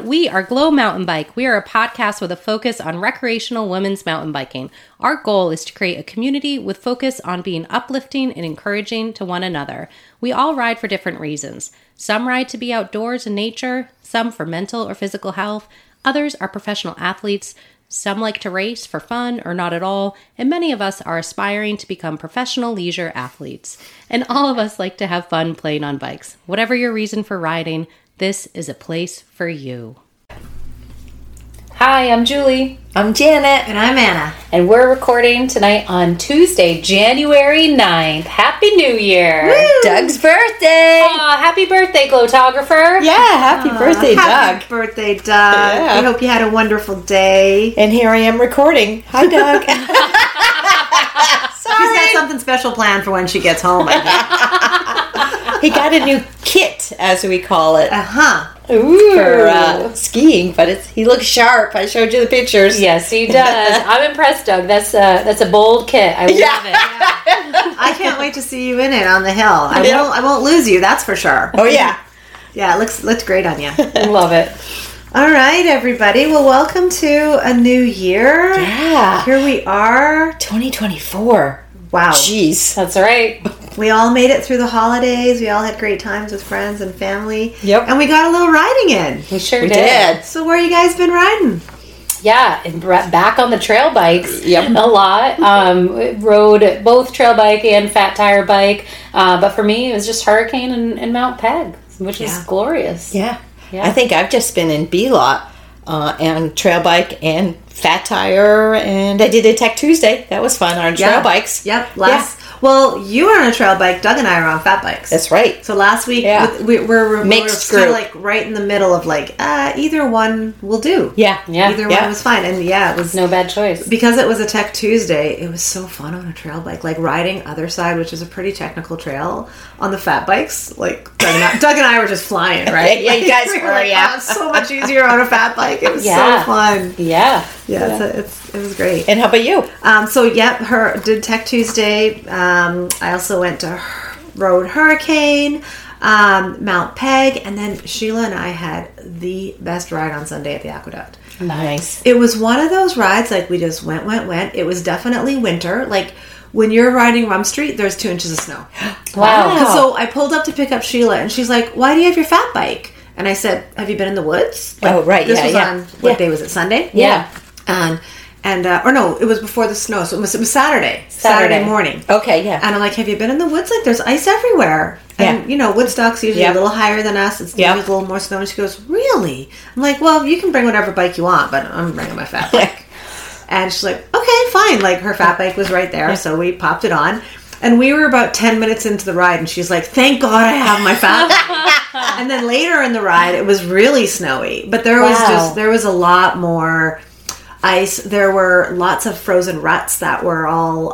everyone. We are Glow Mountain Bike. We are a podcast with a focus on recreational women's mountain biking. Our goal is to create a community with focus on being uplifting and encouraging to one another. We all ride for different reasons. Some ride to be outdoors in nature, some for mental or physical health. Others are professional athletes. Some like to race for fun or not at all, and many of us are aspiring to become professional leisure athletes. And all of us like to have fun playing on bikes. Whatever your reason for riding, this is a place for you. Hi, I'm Julie. I'm Janet. And I'm Anna. And we're recording tonight on Tuesday, January 9th. Happy New Year. Woo! Doug's birthday. Aw, happy birthday, Glowtographer. Yeah, happy birthday, Happy Doug. birthday, Doug. Yeah. I hope you had a wonderful day. And here I am recording. Hi, Doug. She's got something special planned for when she gets home. He got a new kit, as we call it, Ooh. for skiing, but he looks sharp. I showed you the pictures. Yes, he does. I'm impressed, Doug. That's a bold kit. I love it. I can't wait to see you in it on the hill. I won't lose you, that's for sure. Oh, yeah. Yeah, it looks great on you. I love it. All right, everybody. Well, welcome to a new year. Yeah. Here we are. 2024. Wow. Jeez. That's right. We all made it through the holidays. We all had great times with friends and family. Yep. And we got a little riding in. We sure We did. did. So where you guys been riding? Yeah, and back on the trail bikes Yep. a lot. Rode both trail bike and fat tire bike. But for me, it was just Hurricane and Mount Peg, which is glorious. Yeah. Yeah. I think I've just been in B-Lot and trail bike and fat tire, and I did a Tech Tuesday. That was fun on trail bikes. Yep. Well, you were on a trail bike. Doug and I are on fat bikes. That's right. So last week, Yeah. we're Mixed kind of group. like right in the middle of like, either one will do. Yeah. Either one was fine. And it was No bad choice. because it was a Tech Tuesday. It was so fun on a trail bike, like riding other side, which is a pretty technical trail on the fat bikes. Like Doug and I were just flying, right? Yeah, you guys we were, like, yeah. "Oh, it's so much easier on a fat bike. It was so fun. Yeah. Yeah, it was great. And how about you? Did Tech Tuesday. I also went to rode Hurricane, Mount Peg, and then Sheila and I had the best ride on Sunday at the Aqueduct. Nice. It was one of those rides, like we just went. It was definitely winter. Like when you're riding Rum Street, there's 2 inches of snow. Wow. So I pulled up to pick up Sheila, and she's like, "Why do you have your fat bike?" And I said, "Have you been in the woods?" Like, Oh, right. This Yeah, was yeah. on what day was it? Sunday. Yeah. Or no, it was before the snow, so it was Saturday. Saturday Morning. Okay, yeah. And I'm like, "Have you been in the woods? Like, there's ice everywhere." And, Woodstock's usually a little higher than us. It's a little more snow. And she goes, "Really?" I'm like, "Well, you can bring whatever bike you want, but I'm bringing my fat bike." And she's like, "Okay, fine." Like, her fat bike was right there, so we popped it on. And we were about 10 minutes into the ride, and she's like, "Thank God I have my fat bike." And then later in the ride, it was really snowy. But there was a lot more ice. There were lots of frozen ruts that were all,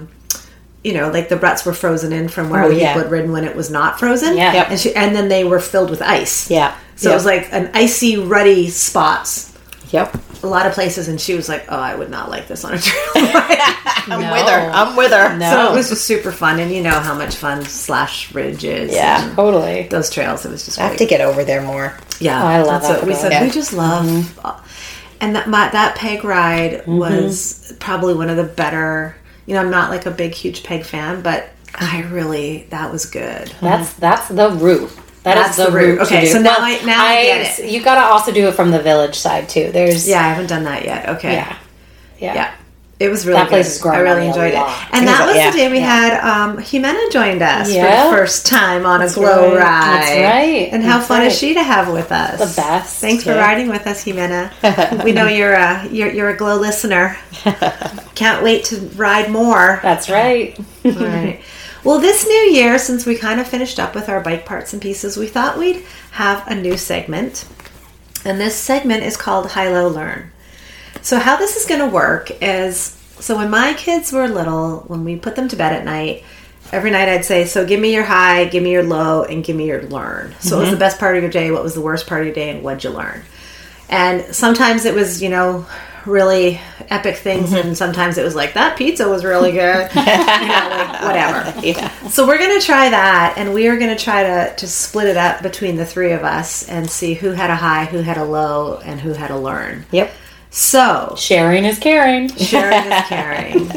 like the ruts were frozen in from where people had ridden when it was not frozen. Yeah. Yep. And then they were filled with ice. Yeah. So it was like an icy, ruddy spots. Yep. A lot of places, and she was like, "Oh, I would not like this on a trail ride." I'm with her. No. So it was just super fun, and you know how much fun Slash Ridge is. Yeah. and Totally. those trails. It was just I have great. to get over there more. Yeah, Oh, I love that's what we Aqueduct. said. We just love, and that peg ride was probably one of the better. I'm not like a big, huge peg fan, but that was good. That's the route. That's the route. Okay, to do. so now I get it. You gotta also do it from the village side too. There's Yeah, I haven't done that yet. Okay. Yeah. It was really That place good. is growing I really on me a enjoyed it. lot. And that was Yeah. the day we had Jimena joined us for Yeah. the first time on a glow right. ride. That's right. And how That's fun right. is she to have with us? The best. Thanks for Yeah. riding with us, Jimena. We know you're a glow listener. Can't wait to ride more. That's right. All right. Well, this new year, since we kind of finished up with our bike parts and pieces, we thought we'd have a new segment. And this segment is called High Low Learn. So how this is going to work is, so when my kids were little, when we put them to bed at night, every night I'd say, so give me your high, give me your low, and give me your learn. So what was the best part of your day, what was the worst part of your day, and what'd you learn? And sometimes it was, really epic things, and sometimes it was like, that pizza was really good. Whatever. Yeah. So we're going to try that, and we are going to try to split it up between the three of us and see who had a high, who had a low, and who had a learn. Yep. So Sharing is caring. sharing is caring.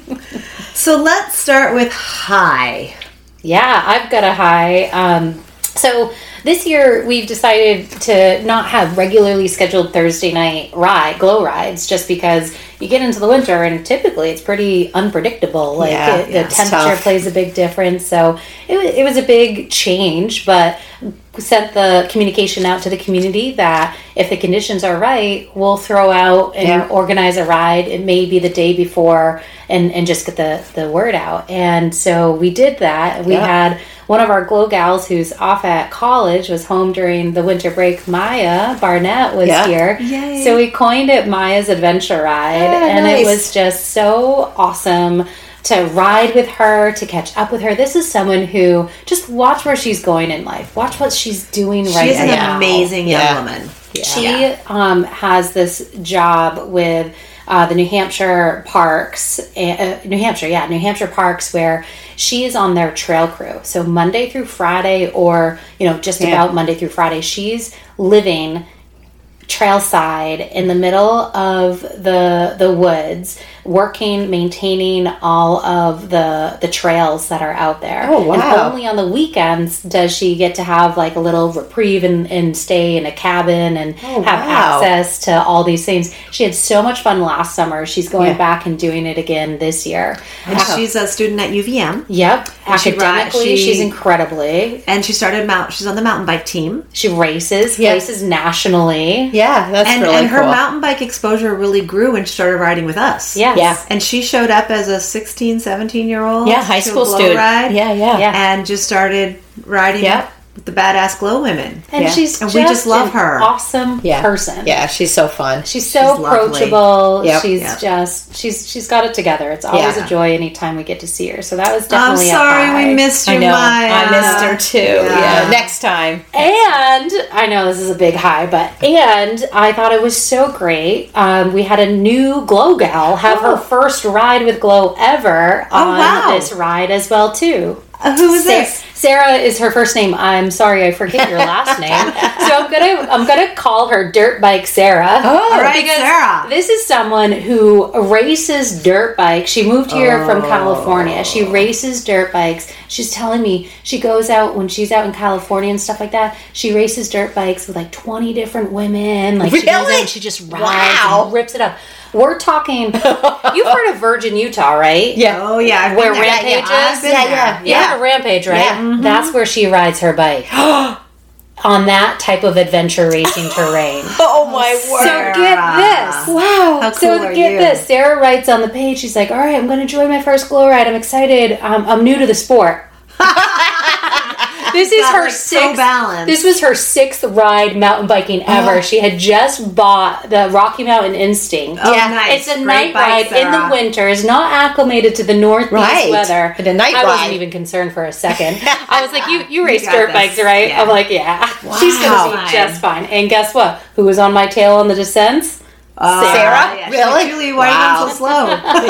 So let's start with high. Yeah, I've got a high. So this year we've decided to not have regularly scheduled Thursday night glow rides, just because you get into the winter and typically it's pretty unpredictable. Like the temperature plays a big difference. So it was a big change, but sent the communication out to the community that if the conditions are right, we'll throw out and organize a ride. It may be the day before and just get the word out. And so we did that. We had one of our glow gals who's off at college, was home during the winter break. Maya Barnett was here. Yay. So we coined it Maya's Adventure Ride. And nice. It was just so awesome to ride with her, to catch up with her. This is someone who, just watch where she's going in life. Watch what she's doing right now. She's an amazing young woman. Yeah. She has this job with the New Hampshire parks, New Hampshire parks, where she is on their trail crew. So Monday through Friday, or just about Monday through Friday, she's living trailside in the middle of the woods, working, maintaining all of the trails that are out there. Oh, wow. And only on the weekends does she get to have like a little reprieve and stay in a cabin and have access to all these things. She had so much fun last summer. She's going back and doing it again this year. And she's a student at UVM. Yep. And academically, she's incredibly. And she's on the mountain bike team. She races nationally. Yeah, that's really cool. And her mountain bike exposure really grew when she started riding with us. Yes. Yeah. And she showed up as a 16, 17-year-old. Yeah, high school student. Ride, yeah. And just started riding with the badass glow women. And she's we just love her. Awesome person. Yeah, she's so fun. She's so approachable. Yep. She's got it together. It's always a joy anytime we get to see her. So that was definitely I'm sorry a high. we missed you, I know. Maya. I missed her too. Yeah. Next time. And I know this is a big high, and I thought it was so great. We had a new glow gal have her first ride with Glow ever on this ride as well too. Who is this? Sarah is her first name. I'm sorry, I forget your last name. So I'm gonna call her Dirt Bike Sarah. Oh, all right, because Sarah. This is someone who races dirt bikes. She moved here from California. She races dirt bikes. She's telling me she goes out when she's out in California and stuff like that. She races dirt bikes with like 20 different women. Like she goes out and she just rides and rips it up. We're talking. You've heard of Virgin, Utah, right? Yeah. Oh yeah. Where Rampage is? You heard of Rampage, right? Yeah. Mm-hmm. That's where she rides her bike. On that type of adventure racing terrain. Oh my word. So get this. Wow. How cool So are get you? this. Sarah writes on the page, she's like, all right, I'm going to join my first glow ride. I'm excited. I'm new to the sport. This is her sixth. This was her sixth ride mountain biking ever. She had just bought the Rocky Mountain Instinct. Oh, nice. It's a Great night bike, ride in the Sarah. winters, not acclimated to the northeast weather. But a night I ride. wasn't even concerned for a second. I was like, you race got dirt this. bikes, right? Yeah. I'm like, yeah. Wow. She's going to be just fine. And guess what? Who was on my tail on the descents? Sarah? Yeah. Really? Like, Julie, why are you going so slow?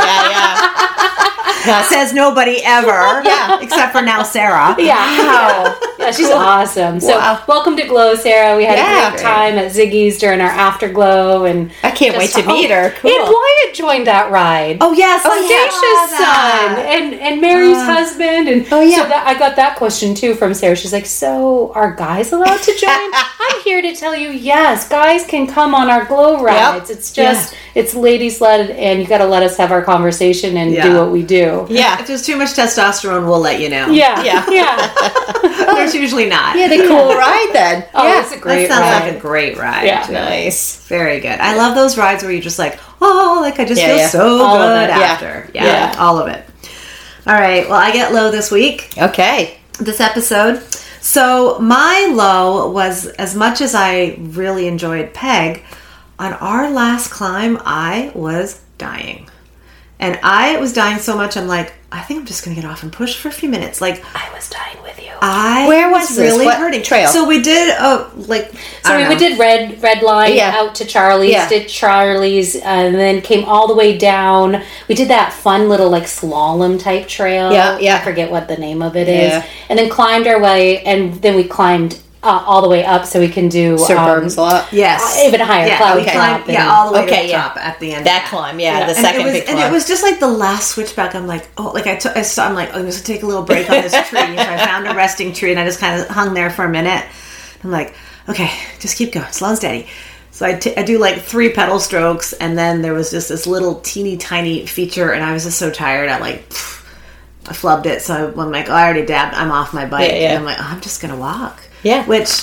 Says nobody ever. Except for now, Sarah. Yeah. Yeah, she's awesome. So welcome to Glow, Sarah. We had a great time at Ziggy's during our afterglow, and I can't wait to meet her. Cool. And Wyatt joined that ride. Oh yes, Dacia's son and Mary's husband, and so I got that question too from Sarah. She's like, "So are guys allowed to join?" I'm here to tell you, yes, guys can come on our Glow rides. It's just it's ladies led, and you got to let us have our conversation and do what we do. Yeah. If there's too much testosterone, we'll let you know. Yeah. There's usually not. Yeah, the cool ride then. Oh, it's a great That sounds ride. like a great ride. Yeah. Nice. Very good. I love those rides where you're just like, like I just feel so All of good it. after. Yeah, all of it. All right. Well, I get low this week. Okay. This episode. So my low was, as much as I really enjoyed Peg, on our last climb, I was dying. And I was dying so much, I'm like, I think I'm just going to get off and push for a few minutes. Like, I was dying with you. Where was this? really What hurting. trail? So we did We did red line out to Charlie's, did Charlie's, and then came all the way down. We did that fun little like slalom type trail. I forget what the name of it is. And then climbed our way, and then we climbed all the way up so we can do Sir Burns Lot. Yes. Even higher cloud we climbed, all the way to the top at the end. That climb, the second big climb. And it was just like the last switchback. I'm like, I'm going to take a little break on this tree. So I found a resting tree and I just kind of hung there for a minute. I'm like, okay, just keep going, slow and steady. So I do like 3 pedal strokes, and then there was just this little teeny tiny feature, and I was just so tired. I flubbed it. So I'm like, I already dabbed. I'm off my bike. And I'm like, I'm just going to walk. Yeah. Which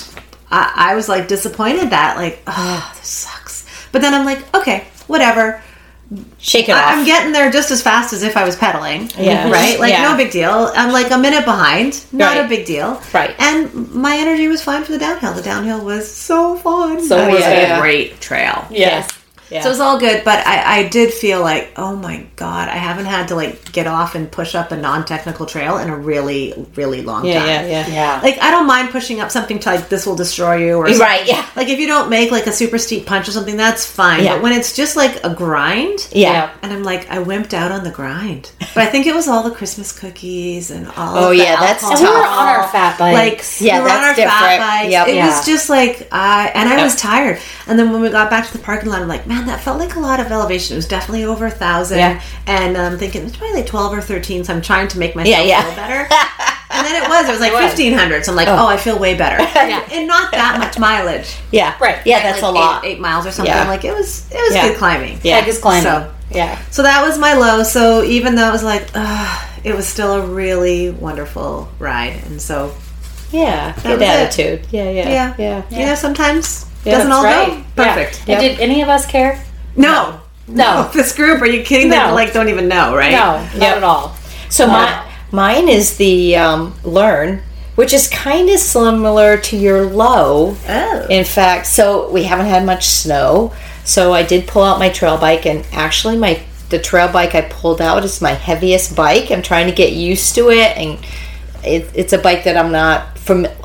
I was like disappointed that, like, this sucks. But then I'm like, okay, whatever. Shake it off. I'm getting there just as fast as if I was pedaling. Yeah. Right? Like, no big deal. I'm like a minute behind. Not a big deal. Right. And my energy was fine for the downhill. The downhill was so fun. So it was a great trail. Yes. Yeah. So it was all good, but I did feel like, oh my God, I haven't had to like get off and push up a non-technical trail in a really, really long time. Yeah. Like, I don't mind pushing up something to like, this will destroy you or something. Right, yeah. Like, if you don't make like a super steep punch or something, that's fine. Yeah. But when it's just like a grind, and I'm like, I wimped out on the grind. But I think it was all the Christmas cookies and all Oh, of the yeah, that's alcohol. And we were on our fat bikes. Like, we were on our that's different. fat bikes. Yep. It was just like, I was tired. And then when we got back to the parking lot, I'm like, man, that felt like a lot of elevation. It was definitely over 1,000. Yeah. And I'm thinking, it's probably like 12 or 13, so I'm trying to make myself feel better. And then it was like 1,500. So I'm like, I feel way better. And not that much mileage. Yeah. Right. Yeah, that's like a lot. 8 miles or something. Yeah. Like, it was good climbing. Yeah. Just climbing. So, so that was my low. So even though it was like, it was still a really wonderful ride. And so, good was attitude. Yeah. You know, sometimes doesn't all go perfect. And did any of us care? No. This group, are you kidding? No. They like don't even know, right? No, not at all. So mine is the learn, which is kind of similar to your low. Oh. In fact, so we haven't had much snow. So I did pull out my trail bike, and actually the trail bike I pulled out is my heaviest bike. I'm trying to get used to it, and it's a bike that I'm not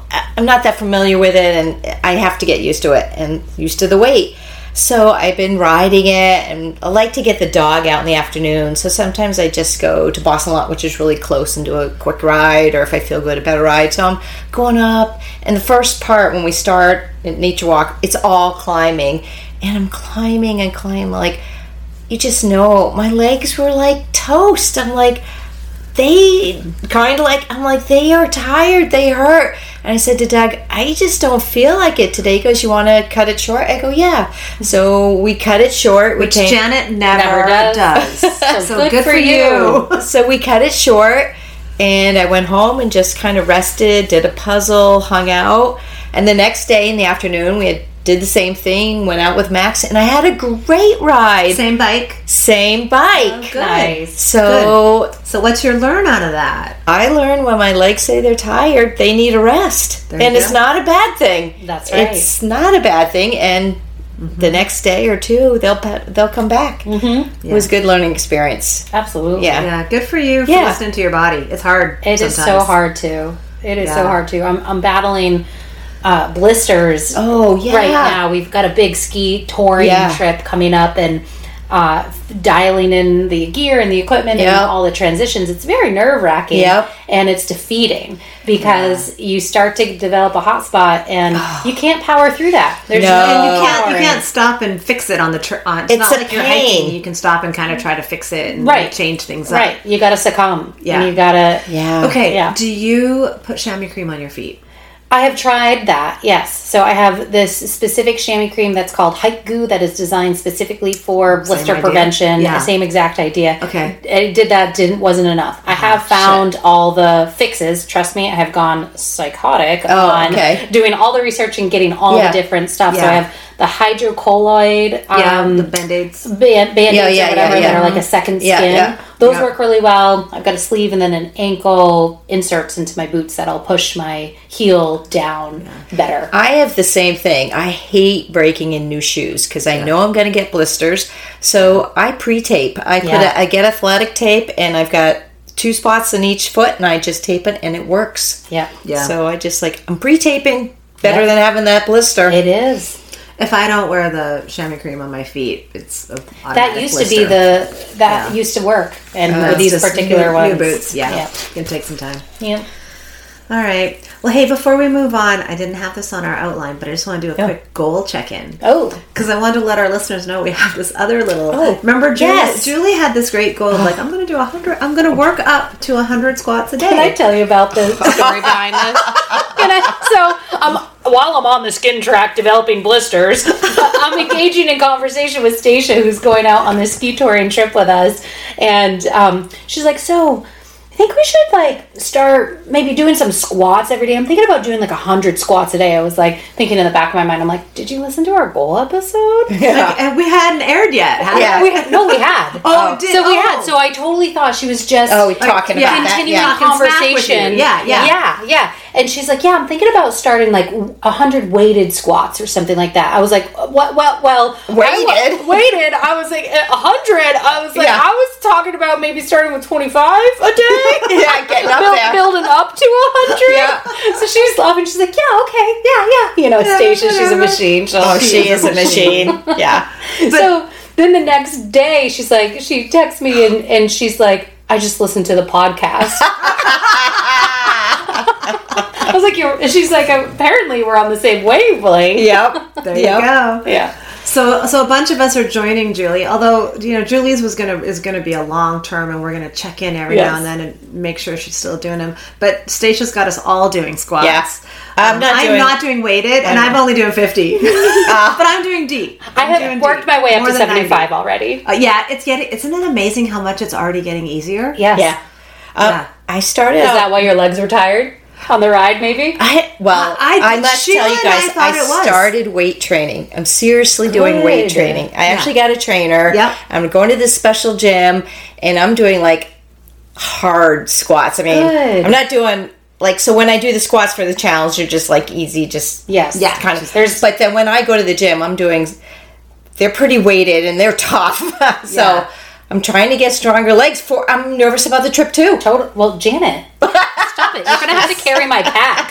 that familiar with it, and I have to get used to it and used to the weight. So I've been riding it, and I like to get the dog out in the afternoon. So sometimes I just go to Boston Lot, which is really close, and do a quick ride, or if I feel good, a better ride. So I'm going up, and the first part when we start at Nature Walk, it's all climbing, and I'm climbing and climbing. Like, you just know my legs were like toast. I'm like, they are tired, they hurt. And I said to Doug, I just don't feel like it today. He goes, you want to cut it short? I go, yeah. So we cut it short. Which Janet never does. So good for you. So we cut it short, and I went home and just kind of rested, did a puzzle, hung out. And the next day in the afternoon, did the same thing, went out with Max, and I had a great ride. Same bike? Same bike. Oh, good. Nice. So what's your learn out of that? I learned when my legs say they're tired, they need a rest. And it's not a bad thing. That's right. It's not a bad thing. And the next day or two, they'll come back. Mm-hmm. It was a good learning experience. Absolutely. Yeah, good for you for listening to your body. It's hard. It is so hard to. I'm battling blisters. Oh, yeah. Right now, we've got a big ski touring trip coming up, and dialing in the gear and the equipment and all the transitions. It's very nerve-wracking, and it's defeating because you start to develop a hot spot, and you can't power through that. There's and you can't stop and fix it on the it's not like pain. You're hiking. You can stop and kind of try to fix it and change things up. Right. You got to succumb. Yeah. And you got to... Okay. Yeah. Do you put chamois cream on your feet? I have tried that, yes. So I have this specific chamois cream that's called Hike Goo that is designed specifically for blister prevention. Yeah. Same exact idea. Okay. I did that, wasn't enough. I have found all the fixes. Trust me, I have gone psychotic on doing all the research and getting all the different stuff. Yeah. So I have the hydrocolloid, the Band-Aids. Band-Aids or whatever that are like a second skin. Yeah. Those work really well. I've got a sleeve and then an ankle inserts into my boots that'll push my heel down better. I have the same thing. I hate breaking in new shoes because I know I'm going to get blisters. So I pre-tape. I get athletic tape, and I've got 2 spots in each foot, and I just tape it, and it works. Yeah. So I just I'm pre-taping. Better than having that blister. It is. If I don't wear the chamois cream on my feet, it's a that used blister. to be used to work, and with these particular new ones, boots. Yeah, it can take some time. Yeah. All right. Well, hey, before we move on, I didn't have this on our outline, but I just want to do a quick goal check-in. Oh. Because I wanted to let our listeners know we have this other little... remember, Julie had this great goal of I'm going to do 100... I'm going to work up to 100 squats a day. Can I tell you about the story behind this? While I'm on the skin track developing blisters, I'm engaging in conversation with Stacia, who's going out on this ski touring trip with us. And she's like, so... I think we should start maybe doing some squats every day. I'm thinking about doing 100 squats a day. I was thinking in the back of my mind, I'm like, did you listen to our goal episode? Yeah. And we hadn't aired yet. We had. So we had. So I totally thought she was just talking about continuing the conversation. Yeah. And she's like, I'm thinking about starting 100 weighted squats or something like that. I was like, what? Well, weighted. I was like 100. I was like, I was talking about maybe starting with 25 a day. Getting up there. Building up to 100. Yeah. So she's laughing. She's like, okay. Stacia, she's a machine. She is a machine. Yeah. So then the next day, she's like, she texts me and she's like, I just listened to the podcast. I was like, she's like, apparently we're on the same wavelength. Yep. There you go. Yeah. So a bunch of us are joining Julie. Although Julie's is gonna be a long term, and we're gonna check in every now and then and make sure she's still doing them. But Stacia's got us all doing squats. Yes. I'm not doing weighted, and I'm only doing 50. But I'm doing deep. I have worked my way up to 75 already. Isn't it amazing how much it's already getting easier? Yes. Yeah. I started. Is that why your legs were tired? On the ride, maybe? I must tell you guys, I started weight training. I'm seriously doing weight training. I actually got a trainer. Yep. I'm going to this special gym, and I'm doing hard squats. I mean, I'm not doing so when I do the squats for the challenge, they're just easy, kind of. But then when I go to the gym, they're pretty weighted and they're tough. So I'm trying to get stronger legs. I'm nervous about the trip too. Totally. Well, Janet, stop it. You're going to have to carry my pack.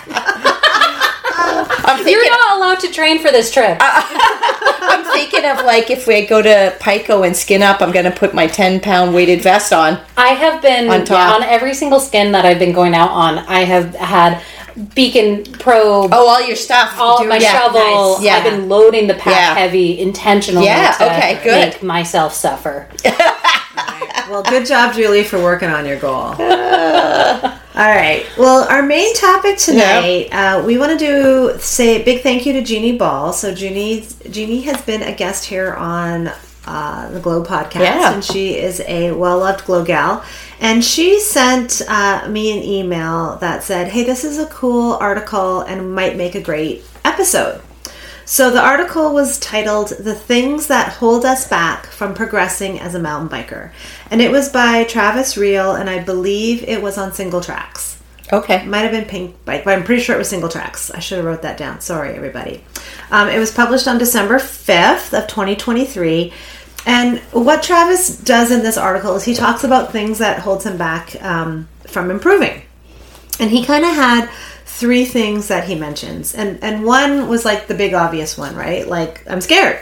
You're not allowed to train for this trip. I'm thinking of if we go to Pico and skin up, I'm going to put my 10-pound weighted vest on. I have been on every single skin that I've been going out on. I have had Beacon Pro. Oh, all your stuff. All my shovel. Nice. Yeah. I've been loading the pack heavy intentionally to make myself suffer. Right. Well, good job, Julie, for working on your goal. All right. Well, our main topic tonight, we want to say a big thank you to Jeannie Ball. So Jeannie has been a guest here on the Glow podcast, and she is a well-loved Glow gal. And she sent me an email that said, hey, this is a cool article and might make a great episode. So the article was titled, The Things That Hold Us Back from Progressing as a Mountain Biker. And it was by Travis Reel, and I believe it was on Single Tracks. Okay. It might have been Pink Bike, but I'm pretty sure it was Single Tracks. I should have wrote that down. Sorry, everybody. It was published on December 5th of 2023. And what Travis does in this article is he talks about things that holds him back from improving. And he kind of had 3 things that he mentions. And one was the big obvious one, right? I'm scared.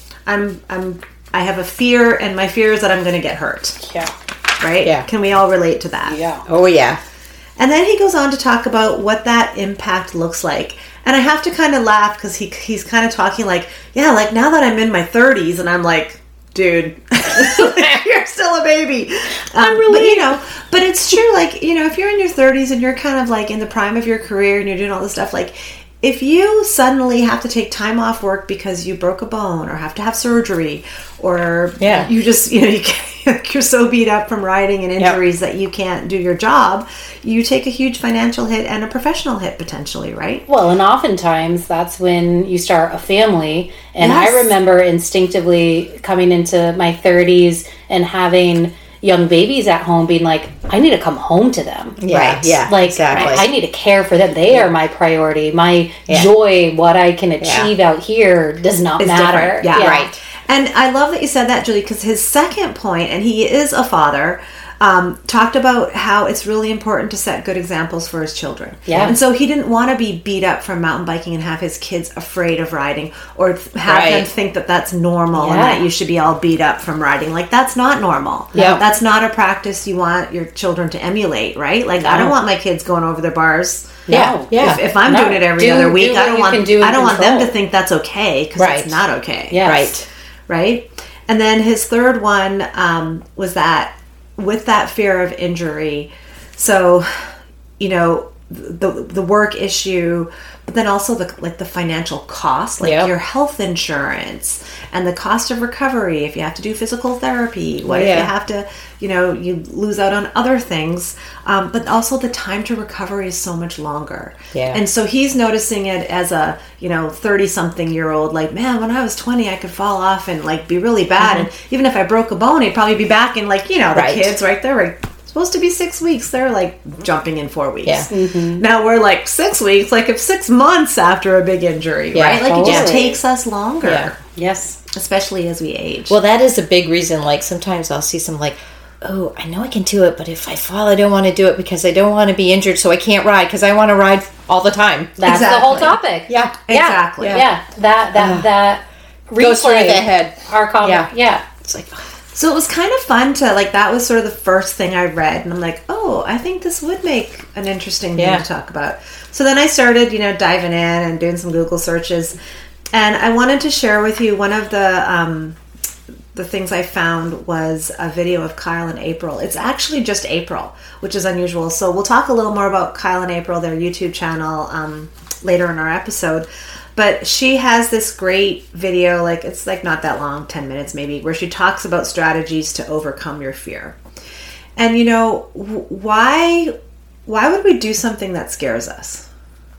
I have a fear, and my fear is that I'm going to get hurt. Yeah. Right? Yeah. Can we all relate to that? Yeah. Oh, yeah. And then he goes on to talk about what that impact looks like. And I have to kind of laugh because he's kind of talking now that I'm in my 30s, and I'm like, dude, you're still a baby. But it's true. If you're in your 30s and you're kind of in the prime of your career and you're doing all this stuff, if you suddenly have to take time off work because you broke a bone or have to have surgery, or you just you're so beat up from riding and injuries that you can't do your job, you take a huge financial hit and a professional hit potentially, right? Well, and oftentimes that's when you start a family. And I remember instinctively coming into my 30s and having young babies at home being I need to come home to them. Right. Yeah. Exactly. I need to care for them. They are my priority. My joy, what I can achieve out here does not matter. Different. Yeah. Right. And I love that you said that, Julie, because his second point, and he is a father, talked about how it's really important to set good examples for his children. Yeah. And so he didn't want to be beat up from mountain biking and have his kids afraid of riding, or have them think that that's normal and that you should be all beat up from riding. Like, that's not normal. Yeah. That's not a practice you want your children to emulate, right? Like, I don't want my kids going over their bars. Yeah. Yeah. If I'm doing it every other week, I don't want them to think that's okay, because it's not okay. Yes. Right. And then his third one was that with that fear of injury. So, you know, the work issue, but then also the financial cost, like your health insurance and the cost of recovery. If you have to do physical therapy, what if you have to, you know, you lose out on other things, but also the time to recovery is so much longer. Yeah. And so he's noticing it as a, 30-something year old, like, man, when I was 20, I could fall off and like be really bad. And even if I broke a bone, I'd probably be back in, like, the kids right there, right? Supposed to be 6 weeks, they're like jumping in 4 weeks. Yeah. Mm-hmm. Now we're like 6 weeks, like if 6 months after a big injury, right? Like it just takes us longer. Yeah. Yes. Especially as we age. Well, that is a big reason. Like, sometimes I'll see some, like, oh, I know I can do it, but if I fall, I don't want to do it because I don't want to be injured, so I can't ride because I want to ride all the time. That's the whole topic. Yeah. Exactly. Yeah. That goes through the head. Our comment. Yeah. It's like, so it was kind of fun to, like, that was sort of the first thing I read, and I'm like, oh, I think this would make an interesting thing to talk about. So then I started, diving in and doing some Google searches, and I wanted to share with you one of the things I found was a video of Kyle and April. It's actually just April, which is unusual. So we'll talk a little more about Kyle and April, their YouTube channel, later in our episode. But she has this great video, like, it's like not that long, 10 minutes maybe, where she talks about strategies to overcome your fear. And why would we do something that scares us?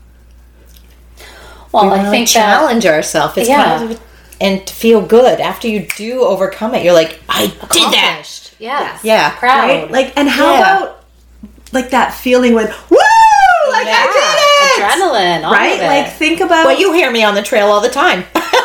Well, I think challenge ourselves. It's kind of, and to feel good after you do overcome it. You're like, I did that. Yes. Yeah. Proud. Right? Like, and how about like that feeling when, woo! Like, I did it! Adrenaline, all right? of it. Like, think about... Well, you hear me on the trail all the time.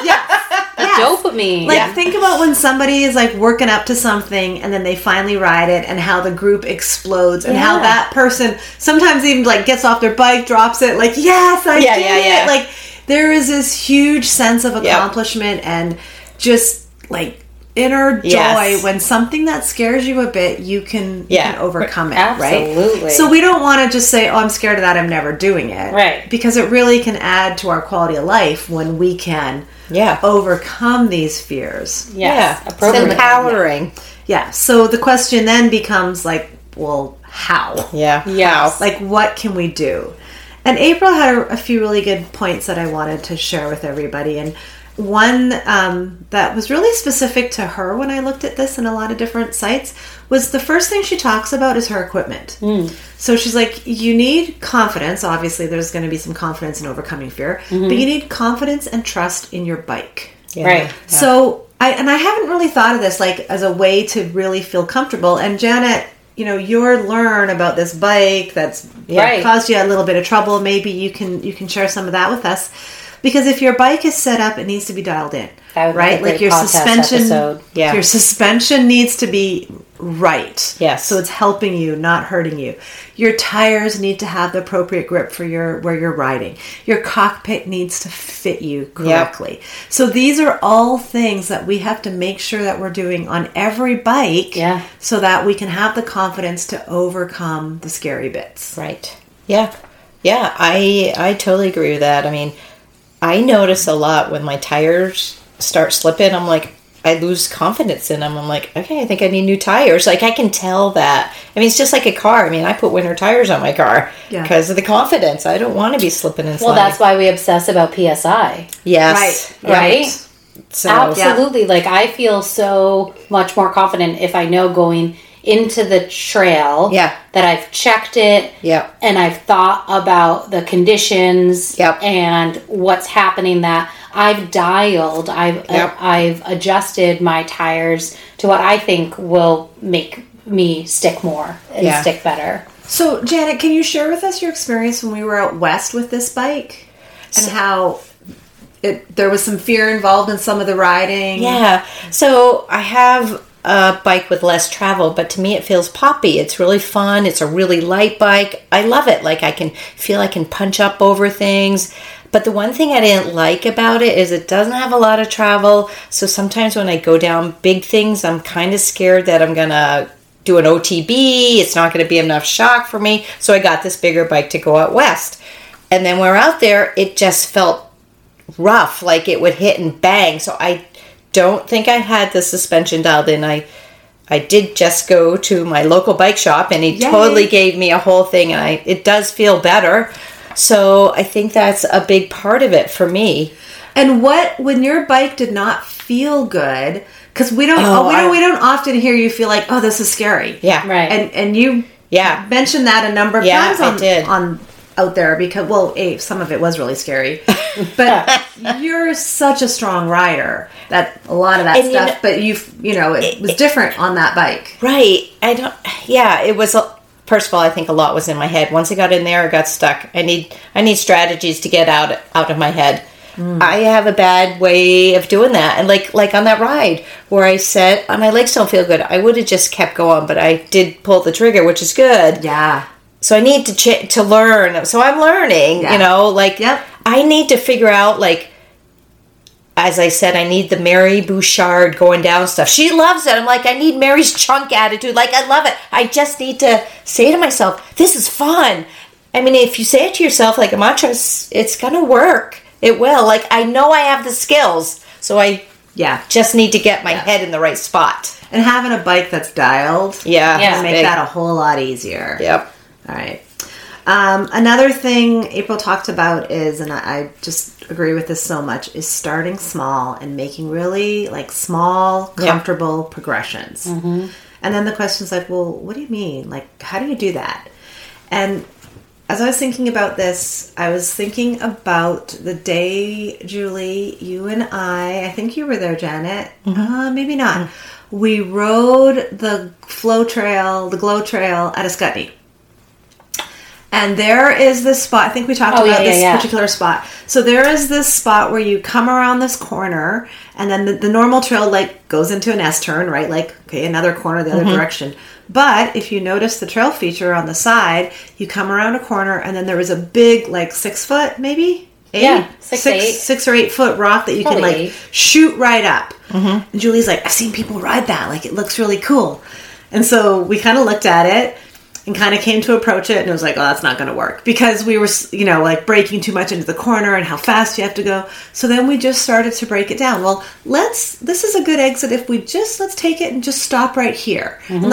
Dopamine. Like, think about when somebody is, like, working up to something and then they finally ride it, and how the group explodes, and how that person sometimes even, like, gets off their bike, drops it, like, yes, I did it! Like, there is this huge sense of accomplishment and just, like, inner joy when something that scares you a bit, you can overcome it. Absolutely. Right? So we don't want to just say, oh, I'm scared of that, I'm never doing it. Right. Because it really can add to our quality of life when we can overcome these fears. Yes. It's empowering. Yeah. So the question then becomes, like, well, how? Yeah. How? Like, what can we do? And April had a few really good points that I wanted to share with everybody. And one that was really specific to her when I looked at this in a lot of different sites was the first thing she talks about is her equipment. So she's like, you need confidence. Obviously, there's going to be some confidence in overcoming fear, but you need confidence and trust in your bike. Yeah. Right. Yeah. So I haven't really thought of this like as a way to really feel comfortable. And Janet, your learn about this bike that's caused you a little bit of trouble. Maybe you can share some of that with us. Because if your bike is set up, it needs to be dialed in, right? Like your suspension, your suspension needs to be right. Yes. So it's helping you, not hurting you. Your tires need to have the appropriate grip for where you're riding. Your cockpit needs to fit you correctly. Yep. So these are all things that we have to make sure that we're doing on every bike, so that we can have the confidence to overcome the scary bits. Right. Yeah. Yeah. I totally agree with that. I mean, I notice a lot when my tires start slipping. I'm like, I lose confidence in them. I'm like, okay, I think I need new tires. Like, I can tell that. I mean, it's just like a car. I mean, I put winter tires on my car because of the confidence. I don't want to be slipping and sliding. Well, that's why we obsess about PSI. Yes. Right? So, absolutely. Yeah. Like, I feel so much more confident if I know going into the trail that I've checked it and I've thought about the conditions and what's happening, that I've dialed, I've adjusted my tires to what I think will make me stick more and stick better. So Janet, can you share with us your experience when we were out west with this bike and how there was some fear involved in some of the riding? Yeah. So I have a bike with less travel, but to me it feels poppy. It's really fun. It's a really light bike. I love it. Like I can punch up over things. But the one thing I didn't like about it is it doesn't have a lot of travel. So sometimes when I go down big things, I'm kind of scared that I'm going to do an OTB. It's not going to be enough shock for me. So I got this bigger bike to go out west. And then when we're out there, it just felt rough, like it would hit and bang. So I don't think I had the suspension dialed in. I did just go to my local bike shop, and he totally gave me a whole thing, and it does feel better. So I think that's a big part of it for me. And when your bike did not feel good, because we don't often hear you feel like, oh, this is scary. Yeah, right. And you mentioned that a number of times on out there, because some of it was really scary, but you're such a strong rider that a lot of that stuff. But it was different on that bike, right? It was. First of all, I think a lot was in my head. Once I got in there, I got stuck. I need strategies to get out of my head. I have a bad way of doing that. And like on that ride where I said, my legs don't feel good, I would have just kept going, but I did pull the trigger, which is good. Yeah. So I need to learn. So I'm learning, I need to figure out, as I said, I need the Mary Bouchard going down stuff. She loves it. I'm like, I need Mary's chunk attitude. I love it. I just need to say to myself, this is fun. I mean, if you say it to yourself like a mantra, it's going to work. It will. I know I have the skills. So I just need to get my head in the right spot. And having a bike that's dialed can make that a whole lot easier. Yep. All right. Another thing April talked about is, and I just agree with this so much, is starting small and making really small, comfortable progressions. Mm-hmm. And then the question's well, what do you mean? How do you do that? And as I was thinking about this, I was thinking about the day, Julie, you and I think you were there, Janet. Mm-hmm. Maybe not. Mm-hmm. We rode the Glow Trail at Ascutney. And there is this spot, I think we talked about this particular spot. So there is this spot where you come around this corner, and then the normal trail goes into an S-turn, right? Another corner the other direction. But if you notice the trail feature on the side, you come around a corner, and then there is a big 6 foot, maybe? 8? Yeah, 6 or 8 foot rock that you can shoot right up. Mm-hmm. And Julie's I've seen people ride that. It looks really cool. And so we kind of looked at it and kind of came to approach it, and it was that's not going to work, because we were, breaking too much into the corner and how fast you have to go. So then we just started to break it down. Well, this is a good exit if let's take it and just stop right here. Mm-hmm.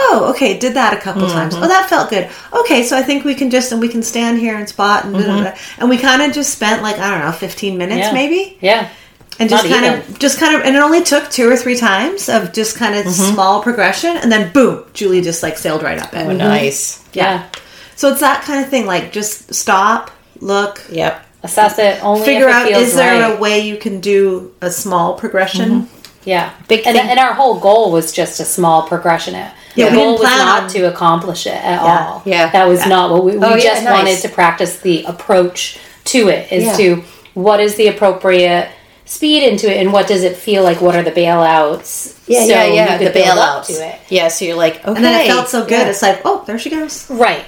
And did that a couple times. Oh, that felt good. Okay, so I think we can stand here and spot and and we kind of just spent 15 minutes maybe. Yeah. And just kind of, and it only took 2 or 3 times of just kind of small progression, and then boom, Julie just sailed right up it. Oh, nice. Yeah. So it's that kind of thing, just stop, look. Yep. Assess it. Only figure if it out, feels is there right. a way you can do a small progression? Mm-hmm. Yeah. And our whole goal was just a small progression. The goal was not to accomplish it at all. Yeah. That was not what we just wanted to practice the approach to it, to what is the appropriate speed into it, and what does it feel like? What are the bailouts? You could the bailouts to it. Yeah, so you're okay. And then it felt so good. It's oh, there she goes. Right.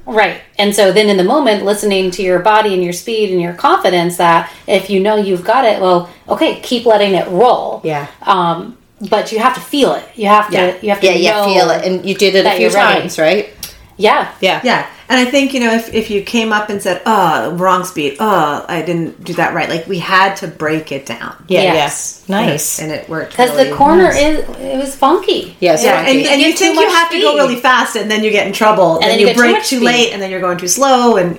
And so then in the moment, listening to your body and your speed and your confidence, that if you've got it, well, okay, keep letting it roll. Yeah. But you have to feel it. You have to know feel it. And you did it a few times, right? Yeah. And I think, if you came up and said, oh, wrong speed, oh, I didn't do that right, we had to break it down. Yes. Nice. And it worked. Because the corner it was funky. Yes. Yeah. And you think you have to go really fast, and then you get in trouble, and then you break too late, and then you're going too slow, and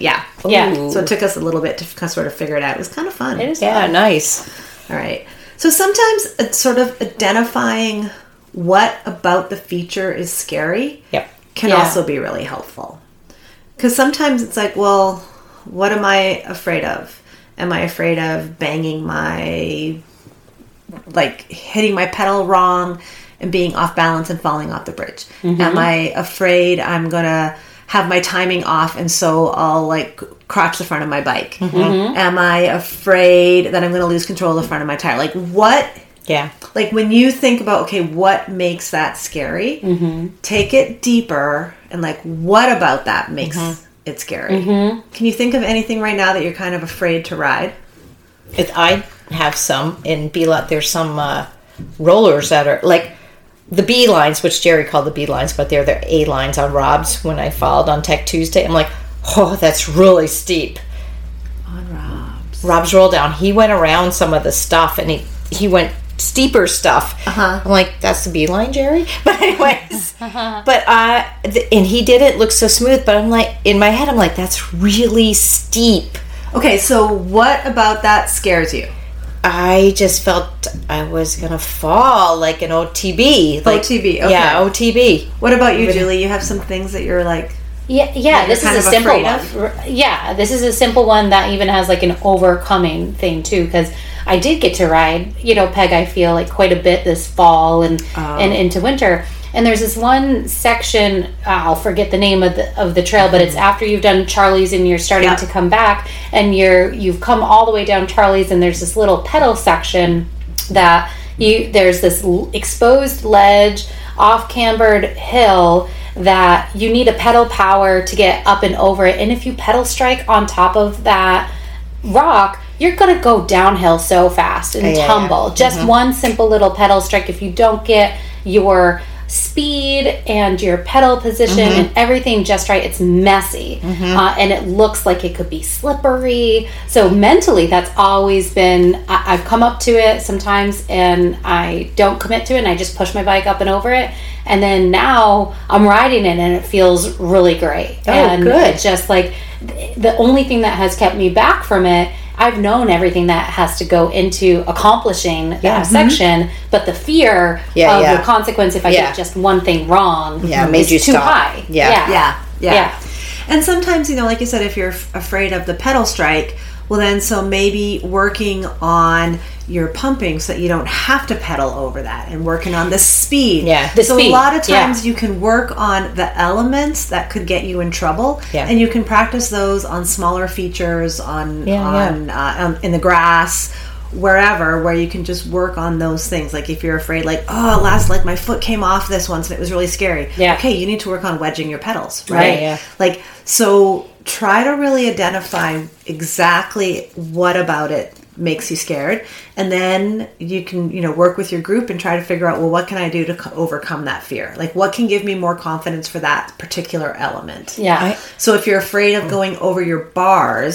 So it took us a little bit to sort of figure it out. It was kind of fun. It is fun. Nice. All right. So sometimes it's sort of identifying what about the feature is scary can also be really helpful. Because sometimes it's well, what am I afraid of? Am I afraid of banging hitting my pedal wrong and being off balance and falling off the bridge? Mm-hmm. Am I afraid I'm going to have my timing off, and so I'll crotch the front of my bike? Mm-hmm. Am I afraid that I'm going to lose control of the front of my tire? What Yeah. Like when you think about, okay, what makes that scary? Take it deeper and like, what about that makes it scary? Can you think of anything right now that you're kind of afraid to ride? I have some in B-Lot. There's some rollers that are like the B lines, which Jerry called the B lines, but they're the A lines on Rob's when I followed on Tech Tuesday. I'm like, oh, that's really steep. On Rob's roll down. He went around some of the stuff and he went steeper stuff. I'm like, that's the B line, Jerry? But anyways, and he did it look so smooth, but I'm like, in my head, I'm like, that's really steep. Okay, so what about that scares you? I just felt I was going to fall like an OTB. Like, OTB, okay. Yeah, OTB. What about you, Julie? You have some things that you're like... Yeah, this is a simple one. Yeah, this is a simple one that even has like an overcoming thing too, because I did get to ride, Peg, I feel like quite a bit this fall and into winter. And there's this one section, I'll forget the name of the trail, but it's after you've done Charlie's and you're starting to come back, and you've come all the way down Charlie's, and there's this little pedal section that there's this exposed ledge, off-cambered hill that you need a pedal power to get up and over it. And if you pedal strike on top of that rock, you're going to go downhill so fast and tumble. Yeah. Just one simple little pedal strike, if you don't get your speed and your pedal position and everything just right, it's messy and it looks like it could be slippery. So mentally, that's always been, I've come up to it sometimes and I don't commit to it and I just push my bike up and over it, and then now I'm riding it and it feels really great. And good. It's just like the only thing that has kept me back from it, I've known everything that has to go into accomplishing that section, but the fear of the consequence if I get just one thing wrong is too stop. high. Yeah. And sometimes, like you said, if you're afraid of the pedal strike, well then, so maybe working on your pumping so that you don't have to pedal over that, and working on the speed. So a lot of times you can work on the elements that could get you in trouble, and you can practice those on smaller features on in the grass, wherever, where you can just work on those things. Like if you're afraid, like, like my foot came off this once and it was really scary. Okay, you need to work on wedging your pedals, right? Like, so try to really identify exactly what about it makes you scared, and then you can work with your group and try to figure out, well, what can I do to overcome that fear? Like, what can give me more confidence for that particular element? So if you're afraid of going over your bars,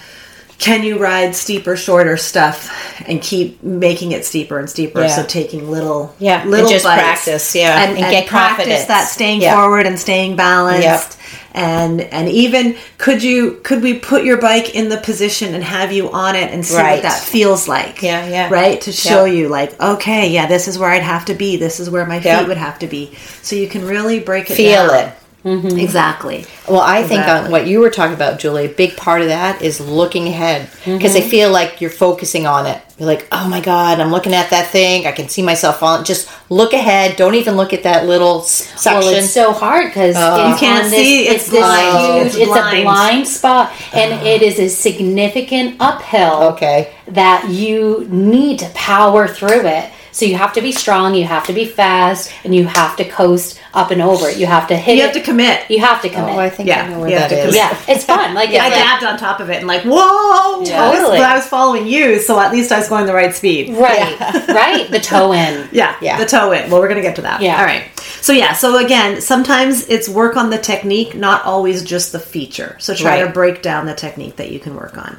can you ride steeper, shorter stuff and keep making it steeper and steeper? So taking little and just bites practice, and get practice confidence. That staying forward and staying balanced. And even could we put your bike in the position and have you on it and see what that feels like? Right? To show you, like, okay, this is where I'd have to be. This is where my feet would have to be. So you can really break it down. Feel it. Exactly. Well, I think on what you were talking about, Julie, a big part of that is looking ahead, because I feel like you're focusing on it. You're like, oh my God, I'm looking at that thing. I can see myself falling. Just look ahead. Don't even look at that little section. Well, it's so hard because you can't see. It's blind. It's a blind spot, and it is a significant uphill that you need to power through it. So you have to be strong, you have to be fast, and you have to coast up and over it. You have to hit it. You have to commit. You have to commit. Oh, I think I know where that is. Yeah, it's fun. Like I dabbed on top of it and like, whoa! Totally. I was following you, so at least I was going the right speed. Right, right. The toe in. Yeah, the toe in. Well, we're going to get to that. Yeah. All right. So again, sometimes it's work on the technique, not always just the feature. So try to break down the technique that you can work on.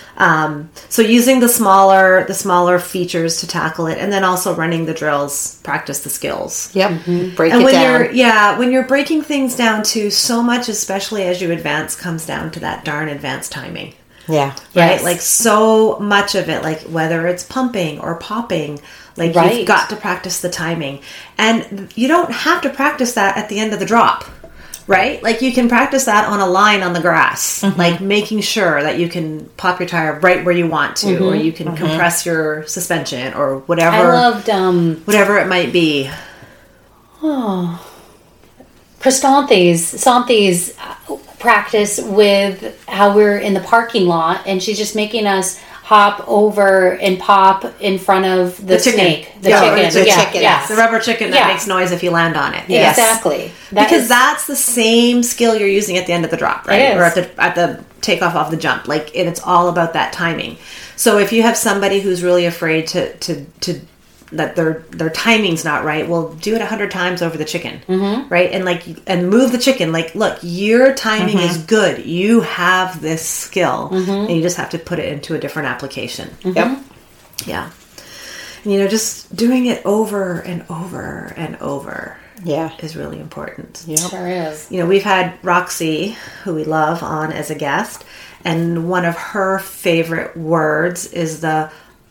So using the smaller features to tackle it, and then also running the drills, practice the skills. Break it down. When you're breaking things down too, so much, especially as you advance, comes down to that darn advanced timing. Right? Like so much of it, like whether it's pumping or popping, like you've got to practice the timing. And you don't have to practice that at the end of the drop. Right? Like you can practice that on a line on the grass, like making sure that you can pop your tire right where you want to, or you can compress your suspension or whatever. I loved whatever it might be. Santi's practice with how we're in the parking lot, and she's just making us hop over and pop in front of the snake. The chicken. Yes. The rubber chicken that makes noise if you land on it. Yes. Exactly. Because that's the same skill you're using at the end of the drop, right? It is. Or at the takeoff off the jump. Like, and it's all about that timing. So if you have somebody who's really afraid to that their timing's not right, well, do it 100 times over the chicken, right? And move the chicken. Like, look, your timing is good. You have this skill, and you just have to put it into a different application. Yep. Yeah. And, just doing it over and over and over. Yeah. Is really important. Yep. Sure is. We've had Roxy, who we love, on as a guest, and one of her favorite words is the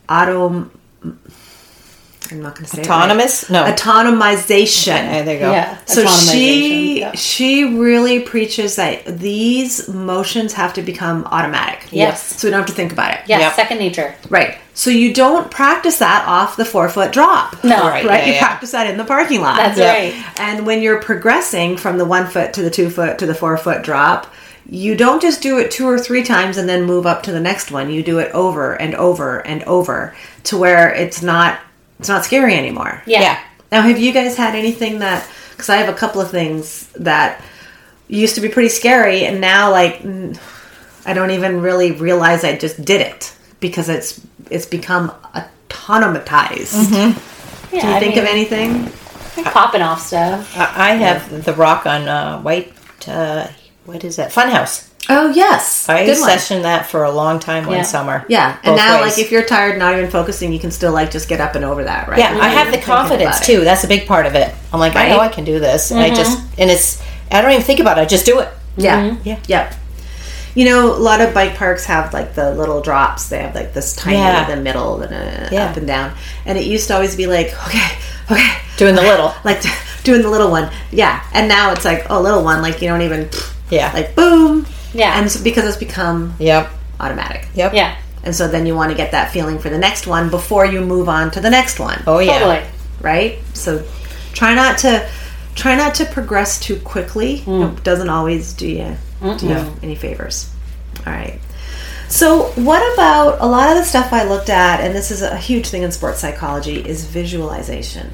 I'm not going to say autonomous. It right. No, autonomization. Okay, there you go. Yeah. So she really preaches that these motions have to become automatic. Yes. So we don't have to think about it. Yes. Yep. Second nature. Right. So you don't practice that off the 4-foot drop. No. Right. You practice that in the parking lot. That's right. And when you're progressing from the 1 foot to the 2 foot to the 4-foot drop, you don't just do it 2 or 3 times and then move up to the next one. You do it over and over and over to where it's not scary anymore. Yeah. Now, have you guys had anything that... Because I have a couple of things that used to be pretty scary, and now, like, I don't even really realize I just did it. Because it's become autonomatized. Yeah, Do you think of anything? Popping off stuff. I have the rock on White... what is that? Funhouse. Oh, yes. I sessioned that for a long time one summer. Yeah. And now, like, if you're tired, not even focusing, you can still, like, just get up and over that, right? Yeah, I have the confidence, too. That's a big part of it. I'm like, I know I can do this. And I don't even think about it. I just do it. Yeah. Yep. A lot of bike parks have, like, the little drops. They have, like, this tiny in the middle and up and down. And it used to always be like, okay. Doing the little. Like, doing the little one. Yeah. And now it's like, little one. Like, you don't even... Yeah. Like, boom. Yeah. And so because it's become automatic. Yep. Yeah. And so then you want to get that feeling for the next one before you move on to the next one. Oh, yeah. Totally. Right? So try not to progress too quickly. It doesn't always do you any favors. All right. So what about a lot of the stuff I looked at, and this is a huge thing in sports psychology, is visualization.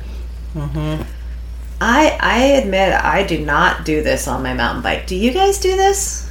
I admit I do not do this on my mountain bike. Do you guys do this?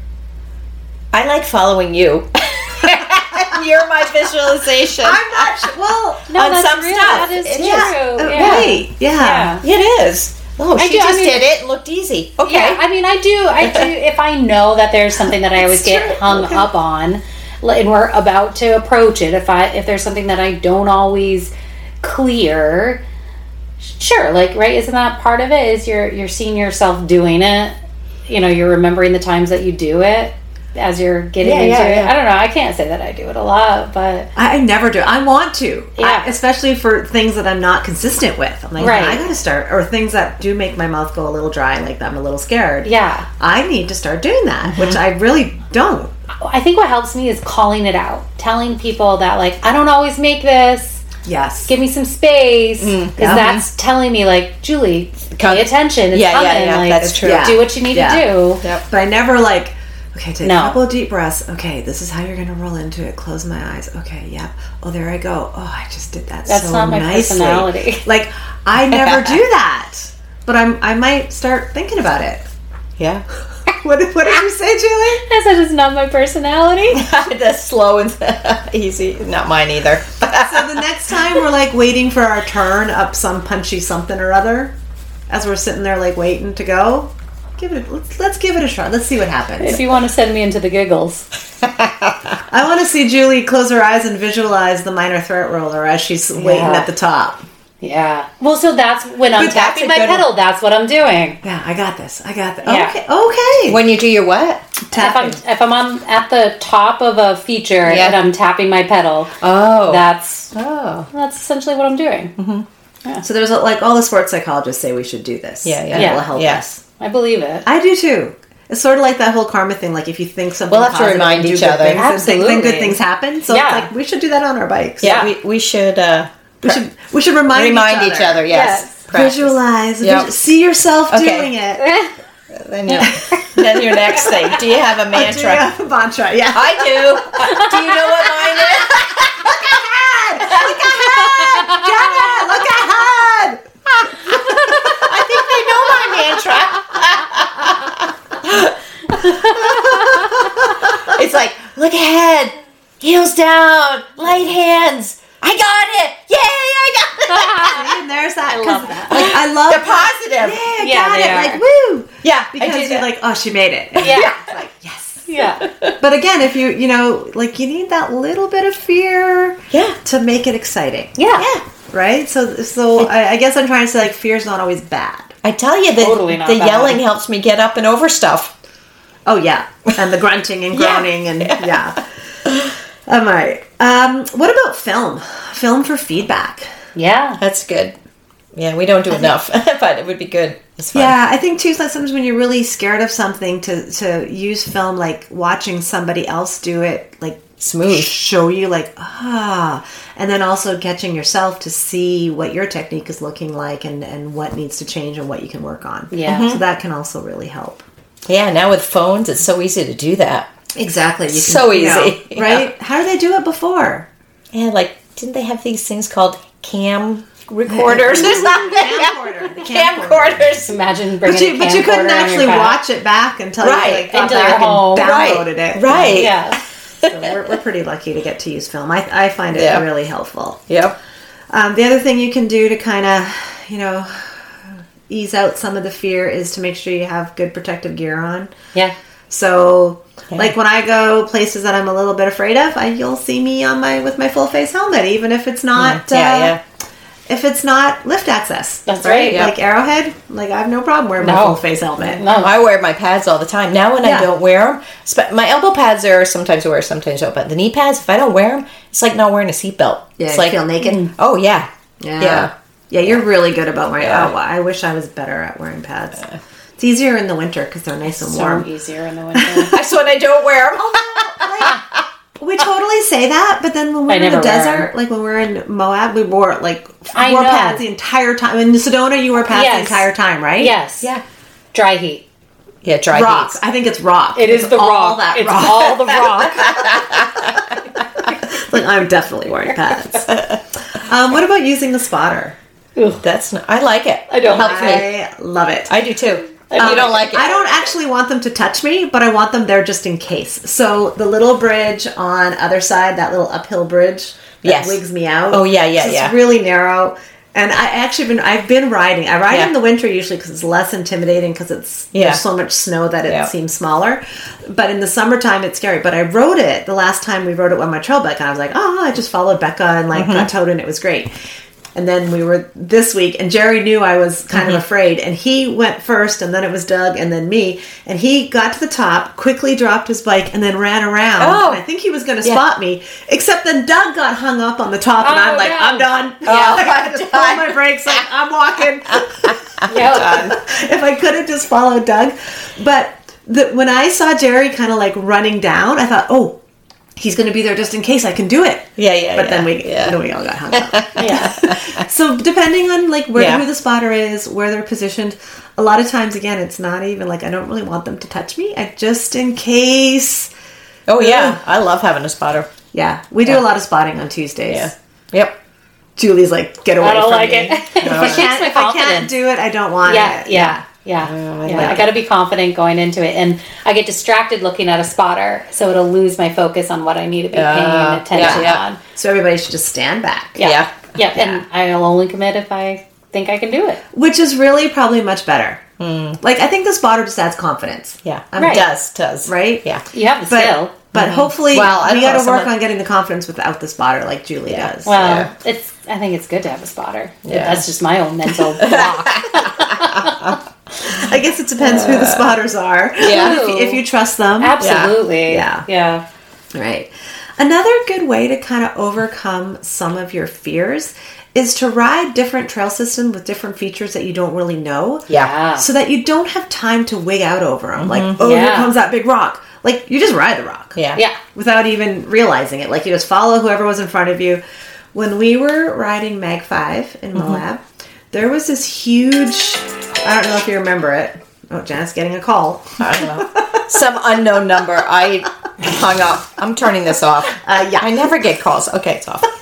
I like following you. You're my visualization. I'm not sure. Well, on some real. stuff. That is true. Right. Yeah. It is. Oh, she did it and looked easy. Okay. Yeah, I do. If I know that there's something that I always get hung up on, and we're about to approach it, if there's something that I don't always clear, sure, like, right, isn't that part of it? Is you're seeing yourself doing it? You're remembering the times that you do it as you're getting into it. I don't know. I can't say that I do it a lot, but I never do. I want to, yeah. Especially for things that I'm not consistent with. I'm like, I got to start, or things that do make my mouth go a little dry, like I'm a little scared. Yeah, I need to start doing that, which I really don't. I think what helps me is calling it out, telling people that, like, I don't always make this. Yes. Give me some space, because that's telling me, like, Julie, pay attention. It's coming. Like, that's true. Do what you need to do. Yep. But I never, like, okay, take a couple of deep breaths. Okay, this is how you're going to roll into it. Close my eyes. Okay, yep. Oh, there I go. Oh, I just did that That's so not my nicely. personality. Like, I never do that. But I might start thinking about it. Yeah. What did you say, Julie? I said it's not my personality. That's slow and easy. Not mine either. So the next time we're, like, waiting for our turn up some punchy something or other, as we're sitting there, like, waiting to go, let's give it a shot. Let's see what happens. If you want to send me into the giggles. I want to see Julie close her eyes and visualize the minor threat roller as she's waiting at the top. Yeah. Well, so that's when I'm tapping my pedal. That's what I'm doing. Yeah, I got this. Yeah. Okay. When you do your what? Tapping. If I'm at the top of a feature and I'm tapping my pedal, that's essentially what I'm doing. Mm-hmm. Yeah. So there's, like, all the sports psychologists say we should do this. Yeah. And it will help us. I believe it. I do too. It's sort of like that whole karma thing. Like, if you think something, we'll have to remind each other. Absolutely. Then good things happen. So it's like, we should do that on our bikes. Yeah, we should. We should remind each other. Yes. Visualize. See yourself doing it. Then your next thing. Do you have a mantra? Do you have a mantra? Yeah, I do. Do you know what mine is? heels down, light hands. I got it! Yay! I got it! And there's that. I love that. Like, I love They're positive. Yeah, Yeah, got they it. are. Like, woo! Yeah, I Because do you're that. like, oh, she made it. Yeah. It's like, yes. Yeah. But again, if you know, like, you need that little bit of fear Yeah. to make it exciting. Yeah. Right? So I guess I'm trying to say, like, fear's not always bad. I tell you, Totally not the bad. yelling helps me get up and over stuff. Oh, yeah. And the grunting and Yeah. groaning and, yeah. All right. What about film? Film for feedback. Yeah. That's good. Yeah, we don't do enough, but it would be good. It's fun. Yeah, I think too, sometimes when you're really scared of something, to use film, like watching somebody else do it, like Smooth. show you, like, and then also catching yourself to see what your technique is looking like and what needs to change and what you can work on. Yeah. So that can also really help. Yeah, now with phones, it's so easy to do that. Exactly. You can, So you know, easy. right? How did they do it before? Yeah, like, didn't they have these things called cam recorders or something? Camcorder. The Camcorders. Imagine bringing But you couldn't actually watch it back until Right. you like, got Until you're back home. and downloaded it. Right. Yeah. So we're pretty lucky to get to use film. I find it Yeah. really helpful. Yep. The other thing you can do to kind of, ease out some of the fear is to make sure you have good protective gear on. Yeah. So, like when I go places that I'm a little bit afraid of, you'll see me with my full face helmet, even if it's not. If it's not lift access. That's right, yeah. Like Arrowhead, like I have no problem wearing my No. full face helmet. No. I wear my pads all the time. Now when I Yeah. don't wear them, my elbow pads are sometimes I wear, sometimes I don't. But the knee pads, if I don't wear them, it's like not wearing a seatbelt. Yeah, it's you like feel naked. Oh yeah, Yeah. Yeah, you're really good about wearing. Yeah. Oh, I wish I was better at wearing pads. It's easier in the winter because they're nice and So warm. easier in the winter. That's when I don't wear them. We totally say that, but then when I we're in the never wear desert, 'em. like when we're in Moab, we wore I wore know. pads the entire time. In Sedona, you wore pads Yes. the entire time, right? Yes. Yeah, Dry heat. yeah, dry Rock. heats. I think it's rock. It is It's the all rock. That It's rock. all the rock. Like I'm definitely wearing pads. What about using the spotter? That's not, I like it. I don't Helps like me. I love it. I do too. You don't like it? I don't actually want them to touch me, but I want them there just in case. So the little bridge on other side, that little uphill bridge, that Yes. wigs me out. Oh, yeah, yeah, So yeah. It's really narrow. And I've been riding. I ride Yeah. in the winter usually because it's less intimidating because there's so much snow that it Yeah. seems smaller. But in the summertime, it's scary. But I rode it the last time we rode it on my trail bike, and I was like, oh, I just followed Becca and got towed, and it was great. And then we were this week, and Jerry knew I was kind of afraid, and he went first, and then it was Doug, and then me, and he got to the top, quickly dropped his bike, and then ran around. Oh. And I think he was going to spot me, except then Doug got hung up on the top, and I'm like, no. I'm done. Oh, I had to pull my brakes, like, I'm walking. Yep. If I could have just followed Doug. But when I saw Jerry kind of like running down, I thought, oh, he's going to be there just in case I can do it. Yeah, yeah. But then yeah. we all got hung up. Yeah. So depending on like who Yeah. the spotter is, where they're positioned, a lot of times again it's not even like I don't really want them to touch me. Just in case. Oh yeah, I love having a spotter. Yeah, we do a lot of spotting on Tuesdays. Yeah. Yep. Julie's like, get away I don't from like me. it. If I can't, if I can't do it, I don't want Yeah, it. yeah, yeah. I got to be confident going into it, and I get distracted looking at a spotter, so it'll lose my focus on what I need to be paying attention on. So everybody should just stand back. Yeah, and I'll only commit if I think I can do it. Which is really probably much better. Like I think the spotter just adds confidence. Yeah. Right. Does. Right? Yeah. You have the skill. But hopefully Well, I we don't got know, to work someone- on getting the confidence without the spotter like Julie does. Well, I think it's good to have a spotter. Yeah. That's just my own mental block. I guess it depends who the spotters are. Yeah. If you trust them. Absolutely. Yeah. Yeah. Right. Another good way to kind of overcome some of your fears is to ride different trail systems with different features that you don't really know. Yeah. So that you don't have time to wig out over them. Like, oh, here Yeah. comes that big rock. Like, you just ride the rock. Yeah. Yeah. Without even realizing it. Like, you just follow whoever was in front of you. When we were riding Mag 5 in Moab, there was this huge, I don't know if you remember it. Oh, Janet's getting a call. I don't know. Some unknown number. I hung up. I'm turning this off. Yeah. I never get calls. Okay, it's off.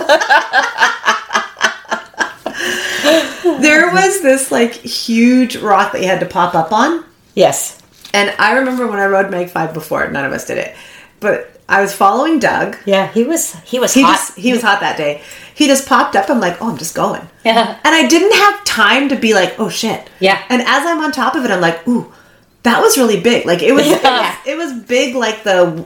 There was this, like, huge rock that you had to pop up on. Yes. And I remember when I rode Mag 5 before, none of us did it. But I was following Doug. Yeah, he was hot. He was hot that day. He just popped up. I'm like, oh, I'm just going. Yeah. And I didn't have time to be like, oh shit. Yeah. And as I'm on top of it, I'm like, ooh, that was really big. Like it was, it was big, like the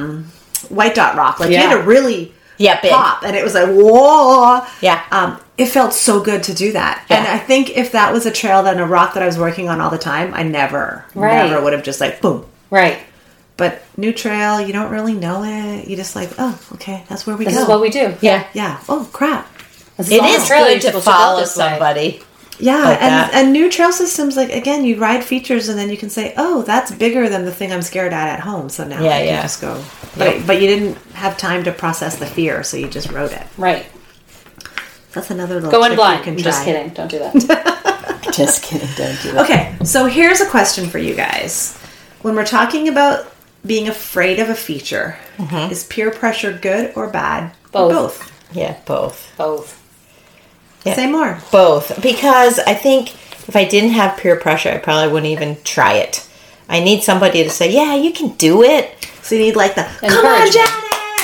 White Dot Rock. Like you had to really big. pop, and it was like, whoa. Yeah. It felt so good to do that. Yeah. And I think if that was a trail that a rock that I was working on all the time, I never would have just like boom. Right. But new trail, you don't really know it. You just like, oh, okay, that's where we go. This is what we do. Yeah. Yeah. Oh crap. This It is trail, good you're to supposed go follow this way. somebody. Yeah, like that. and new trail systems, like again, you ride features and then you can say, oh, that's bigger than the thing I'm scared at home. So now I can just go. But you didn't have time to process the fear, so you just rode it. Right. That's another little Go in trick blind. you can I'm try. just kidding. Don't do that. Just kidding, don't do that. Okay, so here's a question for you guys. When we're talking about being afraid of a feature, is peer pressure good or bad? Both. Both. Yeah, both. Both. Yeah. Say more. Both. Because I think if I didn't have peer pressure, I probably wouldn't even try it. I need somebody to say, yeah, you can do it. So you need like the, come on, Encouragement. Janet!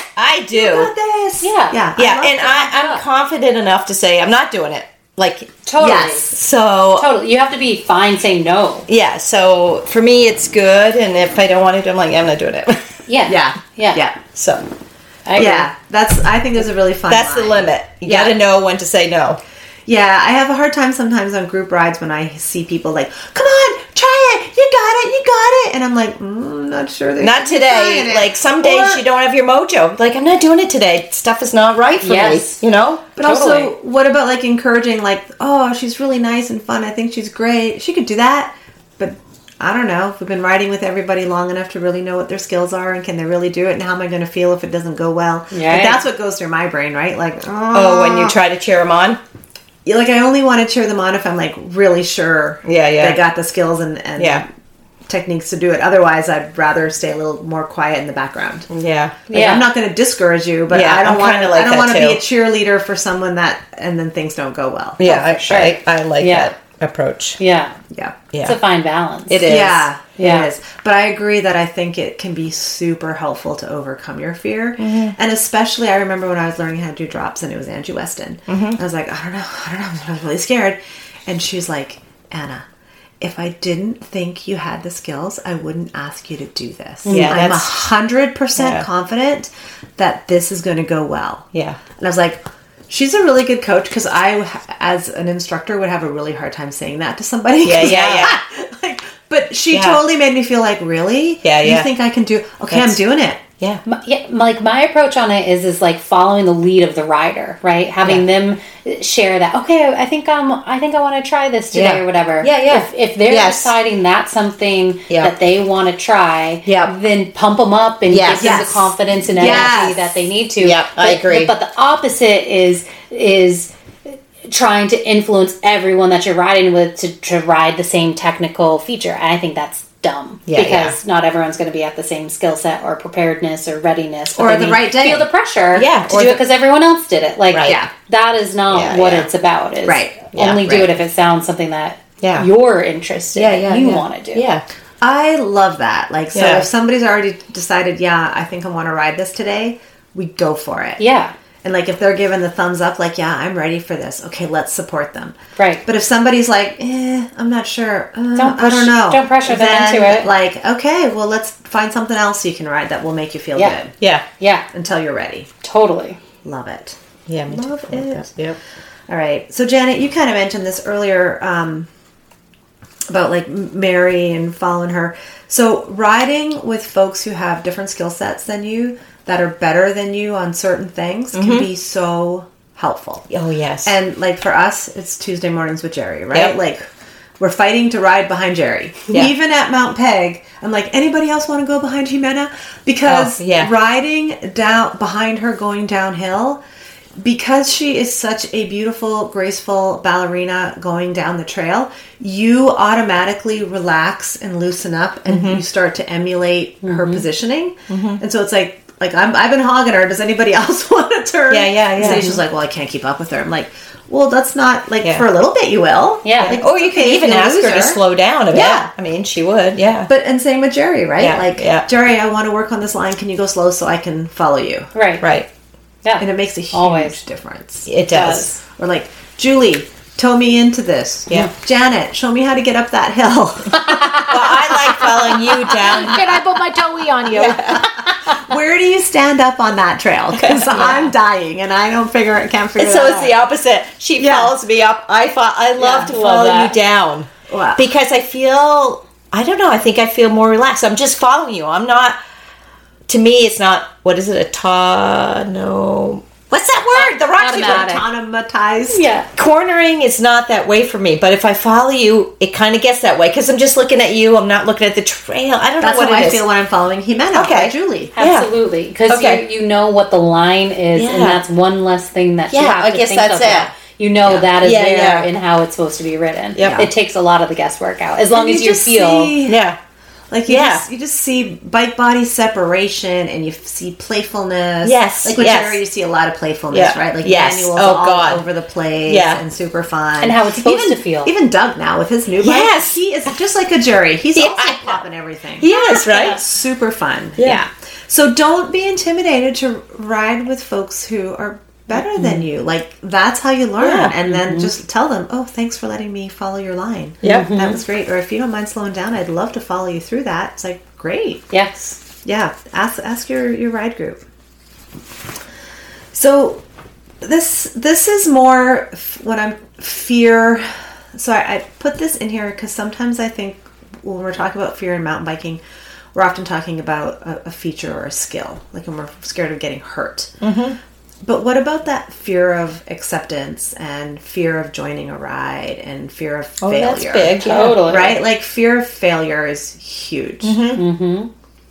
I do. You got this! Yeah. Yeah. Yeah, love and that. I'm confident enough to say I'm not doing it. Like, Totally. Yes. so, Totally. You have to be fine saying no. yeah, so for me it's good, and if I don't want to do it, I'm like, I'm not doing it. Yeah. Yeah. Yeah. Yeah. So, I agree. Yeah. I think there's a really fun that's the line. limit. You Yeah. gotta know when to say no. Yeah, I have a hard time sometimes on group rides when I see people like, come on, try it, you got it. And I'm like, not sure. Not today. Like, some days you don't have your mojo. Like, I'm not doing it today. Stuff is not right for Yes. me, you know? But Totally. also, what about like encouraging, like, oh, she's really nice and fun. I think she's great. She could do that. But I don't know. We've been riding with everybody long enough to really know what their skills are and can they really do it and how am I going to feel if it doesn't go well. Yeah. Like, that's what goes through my brain, right? Like, Oh, when you try to cheer them on? like I only want to cheer them on if I'm like really sure Yeah. they got the skills and Yeah. techniques to do it. Otherwise, I'd rather stay a little more quiet in the background. Yeah. Like, Yeah. I'm not going to discourage you, but Yeah, I don't I'm want kinda to. like I don't that want to be too. a cheerleader for someone that, and then things don't go well. Yeah, Oh, for sure. I like Yeah. that approach. Yeah. Yeah. Yeah. It's a fine balance. It is. Yeah, Yeah. it is. But I agree that I think it can be super helpful to overcome your fear. And especially, I remember when I was learning how to do drops and it was Angie Weston. I was like, I don't know. I was really scared. And she's like, Anna, if I didn't think you had the skills, I wouldn't ask you to do this. Yeah, I'm that's- 100% Yeah. confident that this is going to go well. Yeah. And I was like, she's a really good coach because I, as an instructor, would have a really hard time saying that to somebody. Yeah. Like, but she Yeah. totally made me feel like, really? Yeah. You think I can do? Okay, That's- I'm doing it. Yeah. Like my approach on it is like following the lead of the rider, right? Having them share that. Okay, I think I want to try this today Yeah. or whatever. Yeah. If they're Yes. deciding that's something Yeah. that they want to try, Yeah. then pump them up and Yes. give them Yes. the confidence and energy Yes. that they need to. Yep, I agree. But the opposite is trying to influence everyone that you're riding with to ride the same technical feature. And I think that's dumb because not everyone's going to be at the same skill set or preparedness or readiness but Or they the right day. feel the pressure Yeah, to or do the- it because everyone else did it. Like, Right. Yeah. that is not Yeah, what yeah. it's about. Is Right. only Yeah, do right. it if it sounds something that Yeah. you're interested in. You want to do. Yeah. I love that. Like, so Yeah. if somebody's already decided, yeah, I think I want to ride this today, we go for it. Yeah. And like, if they're giving the thumbs up, like, yeah, I'm ready for this. Okay, let's support them. Right. But if somebody's like, I'm not sure. I push- don't know. don't pressure them then, into it. Like, okay, well, let's find something else you can ride that will make you feel Yeah. good Yeah. Yeah. until you're ready. Totally. Love it. Yeah. Me Love too. it. Yep. All right. So, Janet, you kind of mentioned this earlier about like Mary and following her. So, riding with folks who have different skill sets than you, that are better than you on certain things, can be so helpful. Oh, yes. And like for us, it's Tuesday mornings with Jerry, right? Yep. Like, we're fighting to ride behind Jerry. Yeah. Even at Mount Peg, I'm like, anybody else want to go behind Jimena? Because Oh, yeah. riding down behind her going downhill, because she is such a beautiful, graceful ballerina going down the trail, you automatically relax and loosen up and you start to emulate her positioning. And so it's like, like I've been hogging her. Does anybody else want to turn? Yeah. So she's like, well, I can't keep up with her. I'm like, well, that's not like for a little bit you will. Yeah. Like, Or you can even ask her to slow down a bit. Yeah. I mean, she would. Yeah. But and same with Jerry, right? Yeah, Like, yeah. Jerry, I want to work on this line. Can you go slow so I can follow you? Right. Yeah. And it makes a huge Always. difference. It does. Or like, Julie, tow me into this. Yeah. Janet, show me how to get up that hill. Well, I like following you down. Can I put my toey on you? Where do you stand up on that trail? Because I'm dying and I can't figure And that so it's out. the opposite. She follows me up. I love to love follow that. you down. Wow. Because I feel, I don't know, I think I feel more relaxed. I'm just following you. I'm not, to me, it's not, what is it, what's that word? The rocks Automatic. Automatized. Yeah. Cornering is not that way for me. But if I follow you, it kind of gets that way. Because I'm just looking at you. I'm not looking at the trail. I don't That's know what how it I is. feel when I'm following Jimena Okay. or Julie. Absolutely. Because Okay. you know what the line is, Yeah. and that's one less thing that you Yeah, have I to guess think that's of it. now. You know that is Yeah, there yeah. and how it's supposed to be written. Yep. It takes a lot of the guesswork out. As long And as you just feel... see- Yeah. Like you just see bike body separation and you see playfulness. Yes, like with yes. Jerry, you see a lot of playfulness, Yeah. right? Like Yes. manuals Oh, all God. over the place, Yeah. and super fun, And how it's supposed to feel. Even Doug now with his new bike, Yes. he is just like a Jerry. He's Yeah. also popping everything. Yes, right? Super fun. Yeah. So don't be intimidated to ride with folks who are better than you. Like that's how you learn. Yeah. And then just tell them, oh, thanks for letting me follow your line. Yep. That was great. Or if you don't mind slowing down, I'd love to follow you through that. It's like, great. Yes. Yeah. Ask your ride group. So this is more when I'm fear. So I put this in here because sometimes I think when we're talking about fear in mountain biking, we're often talking about a feature or a skill, like when we're scared of getting hurt. Mm-hmm. But what about that fear of acceptance and fear of joining a ride and fear of failure? That's big. Yeah. Totally. Right? Like fear of failure is huge. Mm-hmm.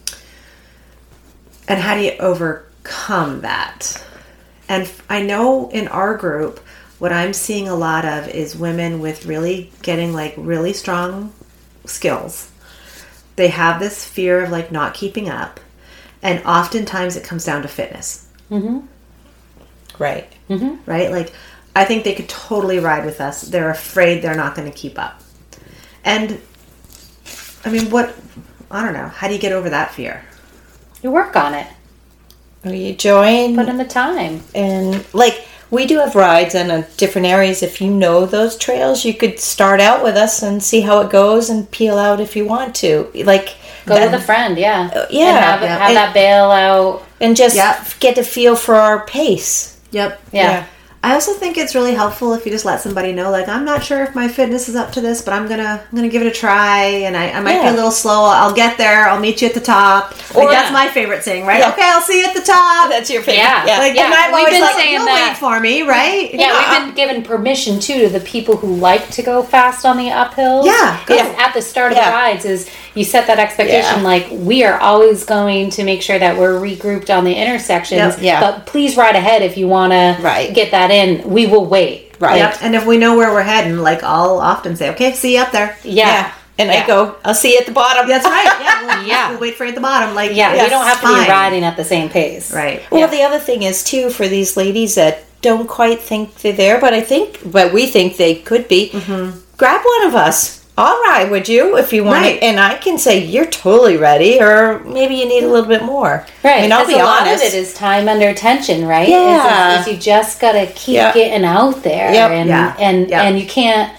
And how do you overcome that? And I know in our group, what I'm seeing a lot of is women with really getting like really strong skills. They have this fear of like not keeping up. And oftentimes it comes down to fitness. Mm-hmm. Right. Right? Like, I think they could totally ride with us. They're afraid they're not going to keep up. And, I mean, I don't know. How do you get over that fear? You work on it. Or you join. Put in the time. And like we do have rides in different areas. If you know those trails, you could start out with us and see how it goes and peel out if you want to. Like Go with a friend, yeah. Yeah. And have that bailout. and just get to feel for our pace. Yep. Yeah. I also think it's really helpful if you just let somebody know, like, I'm not sure if my fitness is up to this, but I'm gonna give it a try, and I might be a little slow. I'll get there. I'll meet you at the top. Like, that's my favorite saying, right? Yeah. Okay, I'll see you at the top. That's your favorite. Yeah. Like, Yeah. and I'm We've always been like, saying you'll that. wait for me, right? Yeah, we've been given permission too to the people who like to go fast on the uphills. Yeah. Because at the start of the rides is you set that expectation Yeah. like we are always going to make sure that we're regrouped on the intersections. Yep. Yeah. But please ride ahead if you want to get that in. We will wait. Right. Yep. And if we know where we're heading, like, I'll often say, okay, see you up there. Yeah. And I go, I'll see you at the bottom. That's right. Yeah. We'll wait for you at the bottom. Like, Yeah, we don't have to fine. be riding at the same pace. Right. Well, the other thing is too for these ladies that don't quite think they're there, but we think they could be. Mm-hmm. Grab one of us. I'll ride with you if you want it, and I can say you're totally ready, or maybe you need a little bit more. Right. I mean, I'll be a lot honest. of it is time under tension, right? Yeah. Is you just gotta keep getting out there, and you can't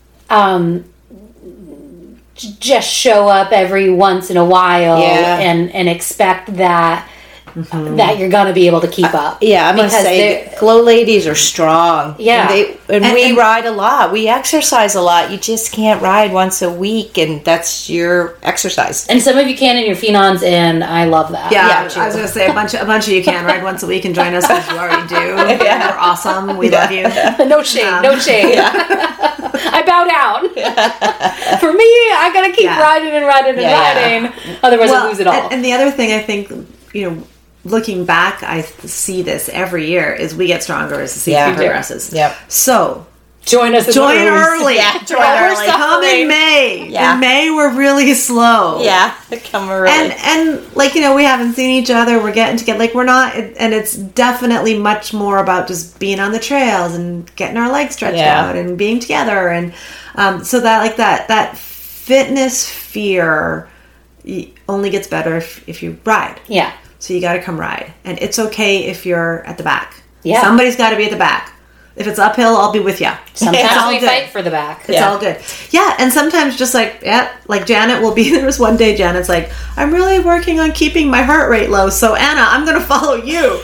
just show up every once in a while and expect that that you're gonna be able to keep up. I must say, Glow ladies are strong. Yeah. And we ride a lot. We exercise a lot. You just can't ride once a week, and that's your exercise. And some of you can in your Phenons, and I love that. Yeah, I was going to say a bunch of you can ride once a week and join us because you already do. You're awesome. We love you. No shame. No shame. I bow down. For me, I gotta keep riding and riding and riding. Otherwise, I lose it all. And the other thing I think, looking back, I see this every year is we get stronger as the season progresses. Yep. So Join us. Join early. Yeah, join early. Come in May. Yeah. In May, we're really slow. Yeah, come early. And like, we haven't seen each other. We're getting together. Like, we're not, and it's definitely much more about just being on the trails and getting our legs stretched out and being together. And so that fitness fear only gets better if you ride. Yeah. So you got to come ride. And it's okay if you're at the back. Yeah. Somebody's got to be at the back. If it's uphill, I'll be with you. Sometimes we fight for the back. It's all good. Yeah, and sometimes just like Janet will be, there was one day Janet's like, I'm really working on keeping my heart rate low, so Anna, I'm going to follow you. I'm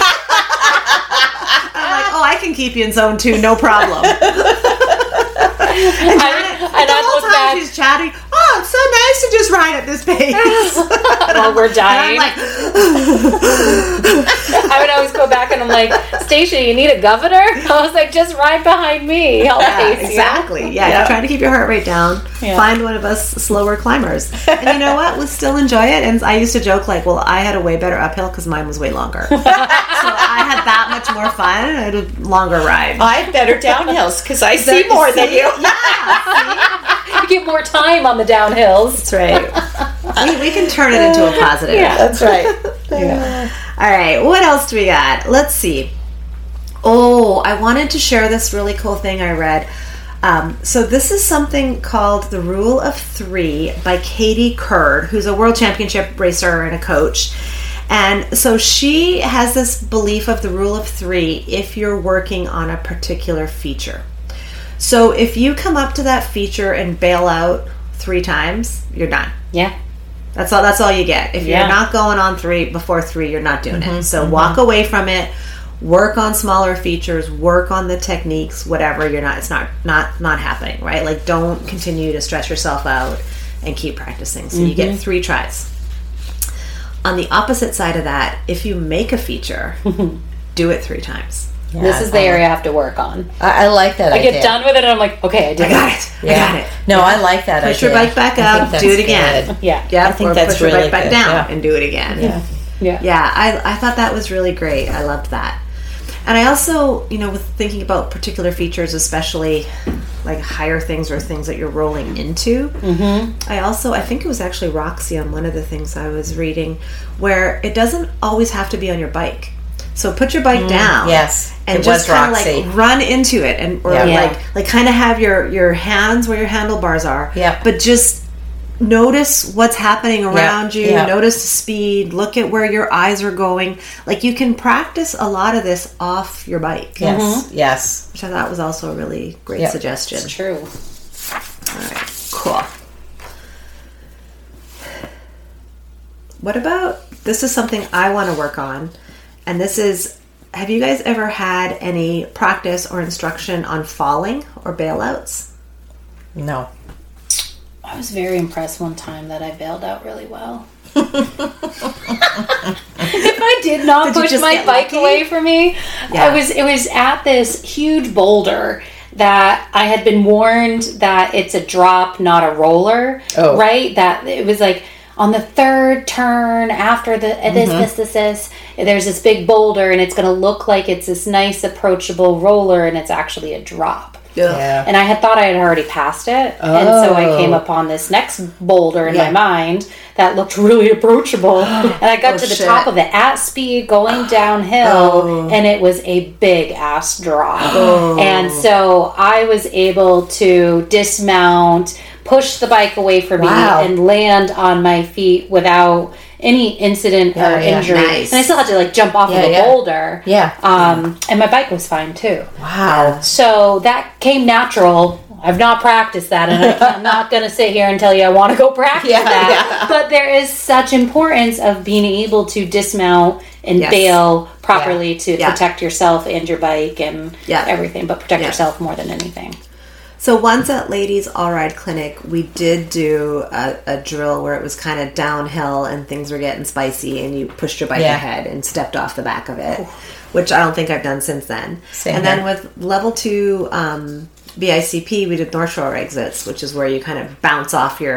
like, I can keep you in zone 2, no problem. And Janet, the whole time she's chatting, it's so nice to just ride at this pace. While we're dying. And I'm like, I would always go back and I'm like, Stacia, you need a governor? I was like, just ride behind me. I'll pace you. Exactly. Yeah, you're trying to keep your heart rate down. Yeah. Find one of us slower climbers. And you know what? We'll still enjoy it. And I used to joke like, well, I had a way better uphill because mine was way longer. So I had that much more fun. I had a longer ride. I had better downhills because I see more than you. Yeah. You get more time on the downhills. That's right. We can turn it into a positive. Yeah, that's right. Yeah. All right. What else do we got? Let's see. Oh, I wanted to share this really cool thing I read. So this is something called The Rule of 3 by Katie Curd, who's a world championship racer and a coach. And so she has this belief of the rule of 3 if you're working on a particular feature. So if you come up to that feature and bail out 3 times, you're done. Yeah. That's all you get. If you're not going on 3 before 3, you're not doing it. So walk away from it. Work on smaller features, work on the techniques, whatever. It's not happening, right? Like, don't continue to stress yourself out and keep practicing. So you get 3 tries. On the opposite side of that, if you make a feature, do it 3 times. Yeah, this is the area I have to work on. I like that. I get done with it and I'm like, okay, I got it. Yeah. I got it. No, I like that. Push your bike back up, do it again. Good. Yeah. I think that's push your really bike back good. down and do it again. Yeah. I thought that was really great. I loved that. And I also, with thinking about particular features, especially like higher things or things that you're rolling into, I think it was actually Roxy on one of the things I was reading, where it doesn't always have to be on your bike. So put your bike down. Yes. And just kind of like run into it or like kind of have your hands where your handlebars are. Yeah. But just notice what's happening around you. Yeah. Notice the speed. Look at where your eyes are going. Like, you can practice a lot of this off your bike. Yes. Yes. Which I thought was also a really great suggestion. It's true. All right. Cool. What about, this is something I want to work on. And this is, have you guys ever had any practice or instruction on falling or bailouts? No. I was very impressed one time that I bailed out really well. If I did not push my bike away from me, it was at this huge boulder that I had been warned that it's a drop, not a roller. Oh. Right? That it was like on the 3rd turn after this, there's this big boulder and it's going to look like it's this nice approachable roller and it's actually a drop. Yeah. And I had thought I had already passed it. Oh. And so I came upon this next boulder in my mind that looked really approachable. And I got to the top of it at speed going downhill and it was a big ass drop. Oh. And so I was able to dismount, push the bike away from me and land on my feet without any incident or injury. Nice. And I still had to like jump off of the boulder. Yeah. And my bike was fine too. Wow. So that came natural. I've not practiced that, and I'm not going to sit here and tell you I want to go practice that. But there is such importance of being able to dismount and bail properly to protect yourself and your bike and everything, but protect yourself more than anything. So once at Ladies All Ride Clinic, we did do a drill where it was kind of downhill and things were getting spicy and you pushed your bike ahead and stepped off the back of it, which I don't think I've done since then. Then with level 2 BICP, we did North Shore exits, which is where you kind of bounce off your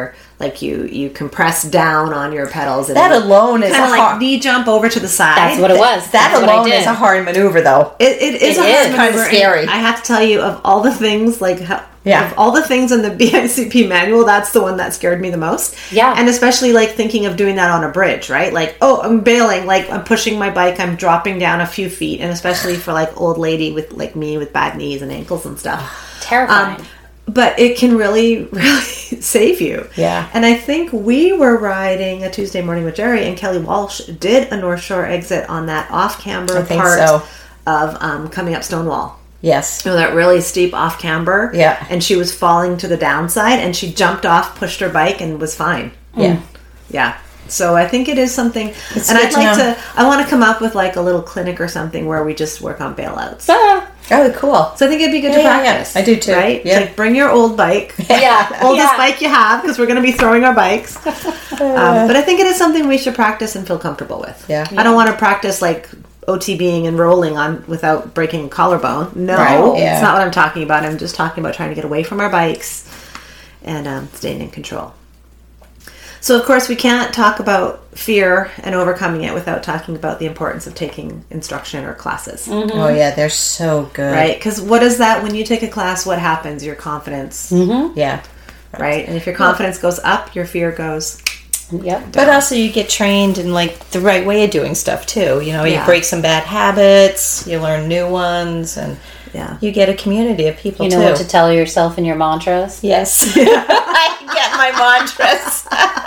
Like you compress down on your pedals. And that alone is kind of like hard. knee jump over to the side. That's what it was. That That's alone is a hard maneuver, though. It is a hard maneuver. Kind of scary. I have to tell you, of all the things, like Yeah. of all the things in the BICP manual, that's the one that scared me the most. Yeah. And especially like thinking of doing that on a bridge, right? Like, oh, I'm bailing, like I'm pushing my bike, I'm dropping down a few feet, and especially for like old lady with like me with bad knees and ankles and stuff. Terrifying. But it can really, really save you. Yeah. And I think we were riding a Tuesday morning with Jerry, and Kelly Walsh did a North Shore exit on that off-camber part of coming up Stonewall. Yes. You know, that really steep off-camber. Yeah. And she was falling to the downside, and she jumped off, pushed her bike, and was fine. Yeah. Yeah. So I think it is something, It's and good I'd to like know. I want to come up with like a little clinic or something where we just work on bailouts. Oh, cool. So I think it'd be good to Yeah, yeah, practice. yeah. I do too. Right? Yeah. Like bring your old bike. Yeah. Oldest Yeah. bike you have, because we're going to be throwing our bikes. But I think it is something we should practice and feel comfortable with. Yeah. I don't want to practice like OTBing and rolling on without breaking a collarbone. No, Right, yeah. it's not what I'm talking about. I'm just talking about trying to get away from our bikes and staying in control. So, of course, we can't talk about fear and overcoming it without talking about the importance of taking instruction or classes. Oh, yeah, they're so good. Right? Because what is that? When you take a class, what happens? Your confidence. Yeah. Right? And if your confidence goes up, your fear goes. Yep. But also you get trained in like the right way of doing stuff too. You know, Yeah. you break some bad habits, you learn new ones, and Yeah. you get a community of people You too. know what to tell yourself in your mantras? Yes. I get my mantras.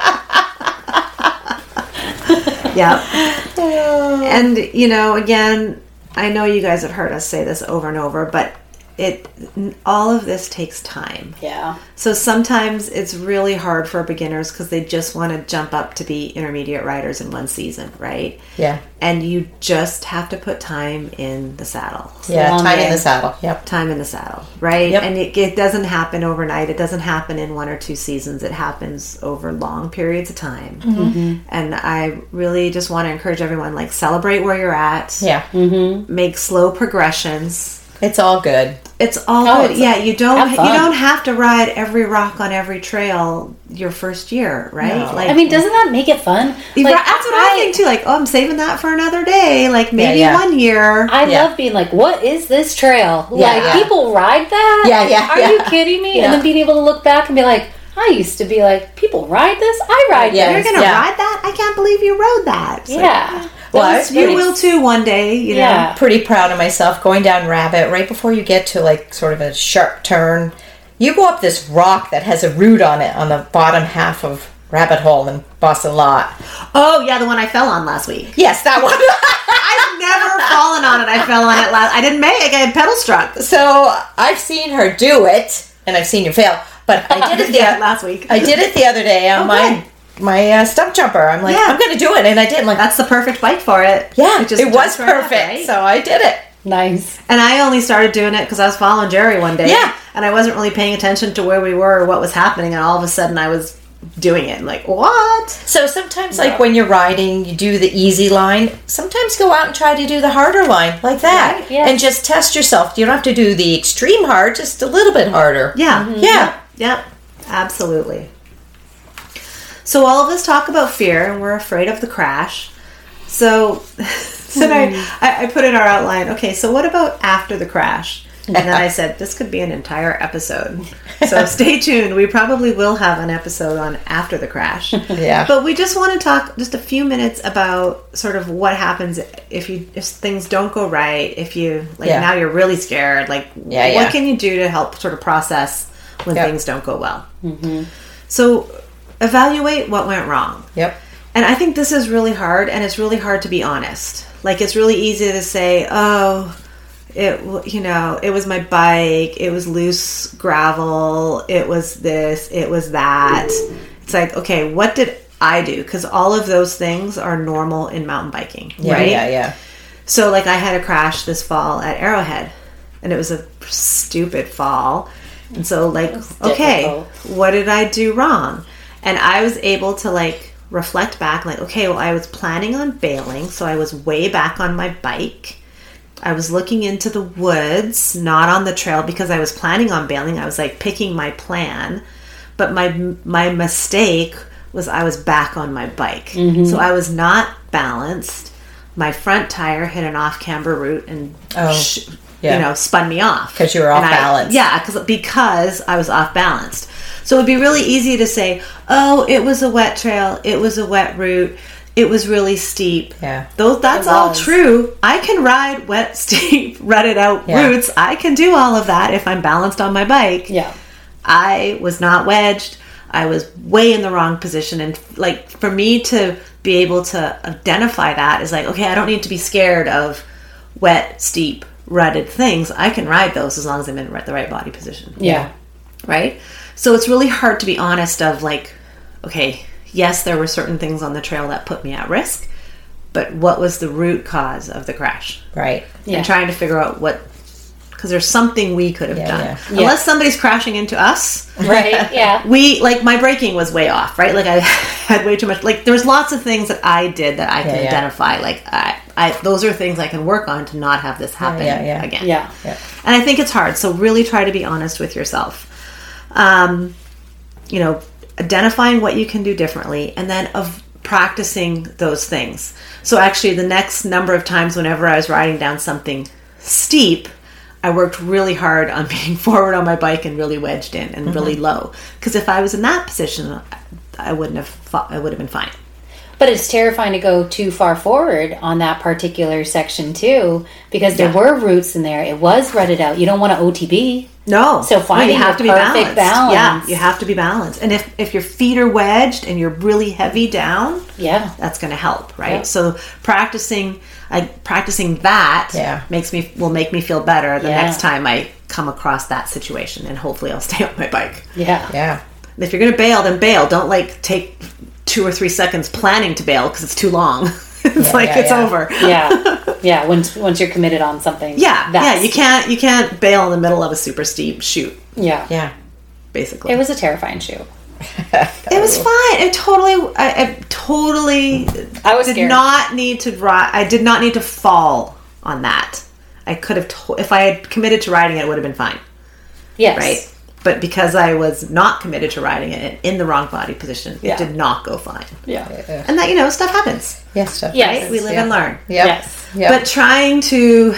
Yeah. And, you know, again, I know you guys have heard us say this over and over, but all of this takes time. Yeah. So sometimes it's really hard for beginners because they just want to jump up to be intermediate riders in one season, right? Yeah. And you just have to put time in the saddle. Yeah, long time in game. the saddle. Yep. Time in the saddle, right? Yep. And it doesn't happen overnight. It doesn't happen in 1 or 2 seasons. It happens over long periods of time. Mm-hmm. And I really just want to encourage everyone, like, celebrate where you're at. Yeah. Make slow progressions. It's all good. It's all Oh, good. it's- Yeah, you don't have fun. have to ride every rock on every trail your first year, right? No. Like, I mean, doesn't that make it fun? that's what I think too. Like, oh, I'm saving that for another day. Like maybe yeah. 1 year. I Yeah. love being like, what is this trail? Yeah, Like, yeah. people ride that? Yeah, yeah, Are yeah. you kidding me? Yeah. And then being able to look back and be like, I used to be like, people ride this? I ride Yeah, You're this. gonna Yeah. ride that? I can't believe you rode that. It's like, Yeah. Well, That I was was you really- will too one day. You know. Yeah. Pretty proud of myself going down Rabbit right before you get to like sort of a sharp turn. You go up this rock that has a root on it on the bottom half of Rabbit Hole in Boston Lot. Oh yeah, the one I fell on last week. Yes, that one. I've never fallen on it. I fell on it last. I didn't make it. I had pedal struck. So I've seen her do it, and I've seen you fail. But I did it Yeah, last week. I did it the other day on good. my stump jumper. I'm like, Yeah. I'm going to do it, and I did. I'm like, That's the perfect bike for it. yeah, just it was jumps right up, perfect. right? So I did it. Nice. And I only started doing it because I was following Jerry one day. Yeah. And I wasn't really paying attention to where we were or what was happening. And all of a sudden I was doing it. Like, what? So sometimes, like when you're riding, you do the easy line. Sometimes go out and try to do the harder line, like that, Right, yeah. and just test yourself. You don't have to do the extreme hard, just a little bit harder. Yeah. Yeah. Yep. Absolutely. So all of us talk about fear and we're afraid of the crash. So then I put in our outline, okay, so what about after the crash? And then I said, this could be an entire episode. So stay tuned. We probably will have an episode on after the crash. Yeah. But we just want to talk just a few minutes about sort of what happens if things don't go right, if you, like Yeah. now you're really scared, like Yeah, what yeah. can you do to help sort of process when Yep. things don't go well? So evaluate what went wrong. Yep. And I think this is really hard, and it's really hard to be honest. Like, it's really easy to say, oh, it was my bike, it was loose gravel, it was this, it was that. It's like, okay, what did I do? Because all of those things are normal in mountain biking, Yeah. right? Yeah. So, like, I had a crash this fall at Arrowhead, and it was a stupid fall. And so, like, okay, difficult. what did I do wrong? And I was able to, like, reflect back, like, okay, well, I was planning on bailing, so I was way back on my bike. I was looking into the woods, not on the trail, because I was planning on bailing. I was, like, picking my plan. But my mistake was I was back on my bike. So I was not balanced. My front tire hit an off-camber root and spun me off. Because you were off balance. Because I was off balanced. So it would be really easy to say, oh, it was a wet trail, it was a wet route, it was really steep. Yeah. That's all true. I can ride wet, steep, rutted out routes. I can do all of that if I'm balanced on my bike. Yeah. I was not wedged. I was way in the wrong position. And like, for me to be able to identify that is like, okay, I don't need to be scared of wet, steep, rutted things. I can ride those as long as I'm in the right body position. Yeah. Right? So it's really hard to be honest of like, okay, yes, there were certain things on the trail that put me at risk, but what was the root cause of the crash? Right. Yeah. And trying to figure out because there's something we could have done. Yeah. Unless somebody's crashing into us. Right, yeah. My braking was way off, right? Like I had way too much, like there's lots of things that I did that I can identify. Like those are things I can work on to not have this happen again. Yeah. And I think it's hard. So really try to be honest with yourself. Identifying what you can do differently, and then of practicing those things. So actually the next number of times whenever I was riding down something steep, I worked really hard on being forward on my bike and really wedged in and really low. Because if I was in that position, I would have been fine. But it's terrifying to go too far forward on that particular section too, because there were roots in there. It was rutted out. You don't want to OTB. No. So finding the perfect balance. Yeah, you have to be balanced. And if your feet are wedged and you're really heavy down, that's going to help, right? Yeah. So practicing that will make me feel better the next time I come across that situation, and hopefully I'll stay on my bike. Yeah. Yeah. And if you're going to bail, then bail. Don't take 2 or 3 seconds planning to bail because it's too long. It's over. Yeah. Once you're committed on something. Yeah. You can't bail in the middle of a super steep chute. Yeah. Basically, it was a terrifying shoot. It was fine. I was scared. Did not need to ride. I did not need to fall on that. I could have if I had committed to riding it would have been fine. Yes. Right. But because I was not committed to riding it and in the wrong body position, it did not go fine. Yeah. And that, stuff happens. Yes, Right? We live and learn. Yep. Yes. Yep. But trying to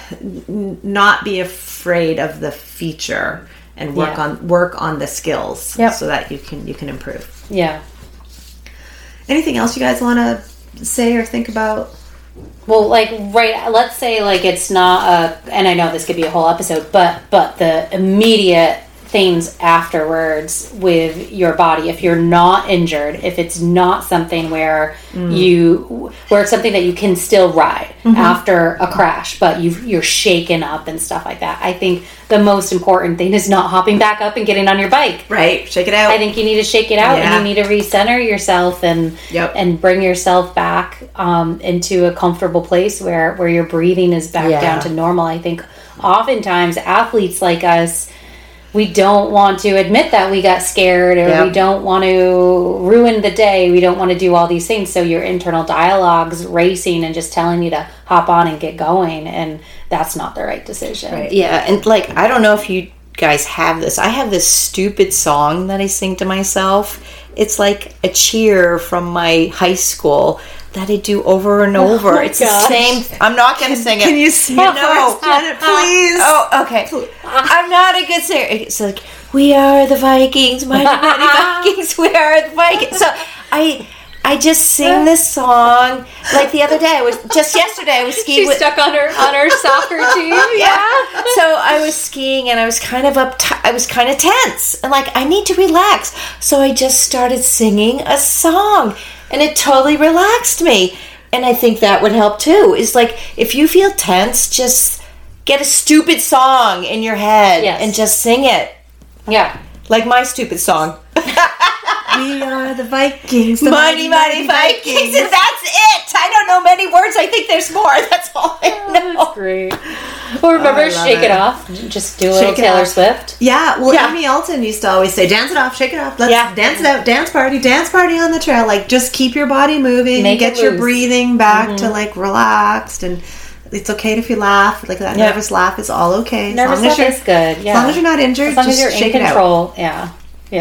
not be afraid of the feature and work on the skills so that you can improve. Yeah. Anything else you guys want to say or think about? Well, let's say it's not and I know this could be a whole episode, but the immediate things afterwards with your body, if you're not injured, if it's not something where it's something that you can still ride after a crash, but you're shaken up and stuff like that. I think the most important thing is not hopping back up and getting on your bike. Right. Shake it out. I think you need to shake it out and you need to recenter yourself and bring yourself back into a comfortable place where your breathing is back down to normal. I think oftentimes athletes like us, we don't want to admit that we got scared, or we don't want to ruin the day. We don't want to do all these things. So your internal dialogue's racing and just telling you to hop on and get going. And that's not the right decision. Right. Yeah. And I don't know if you guys have this. I have this stupid song that I sing to myself. It's like a cheer from my high school that I do over and over. It's the same. I'm not going to sing it. Can you sing it first, Janet, please? Oh, okay. I'm not a good singer. It's like, we are the Vikings, mighty Vikings, we are the Vikings. So I just sing this song. Like the other day, yesterday I was skiing. She's stuck on her soccer team. Yeah. So I was skiing and I was kind of I was kind of tense and I need to relax. So I just started singing a song. And it totally relaxed me. And I think that would help too. Is if you feel tense, just get a stupid song in your head and just sing it. Yeah. Like my stupid song. We are the Vikings. The mighty Vikings. And that's it. I don't know many words. I think there's more. That's all I know. That's great. Well, remember Shake It Off? Just do a little Taylor Swift. Yeah. Well, Amy Alton used to always say, dance it off, shake it off. Let's dance it out. Dance party on the trail. Just keep your body moving. Get your breathing back to relaxed. And it's okay if you laugh. That nervous laugh is all okay. Nervous laugh is good. Yeah. As long as you're not injured, as long just as you're shake in it control. out. Yeah.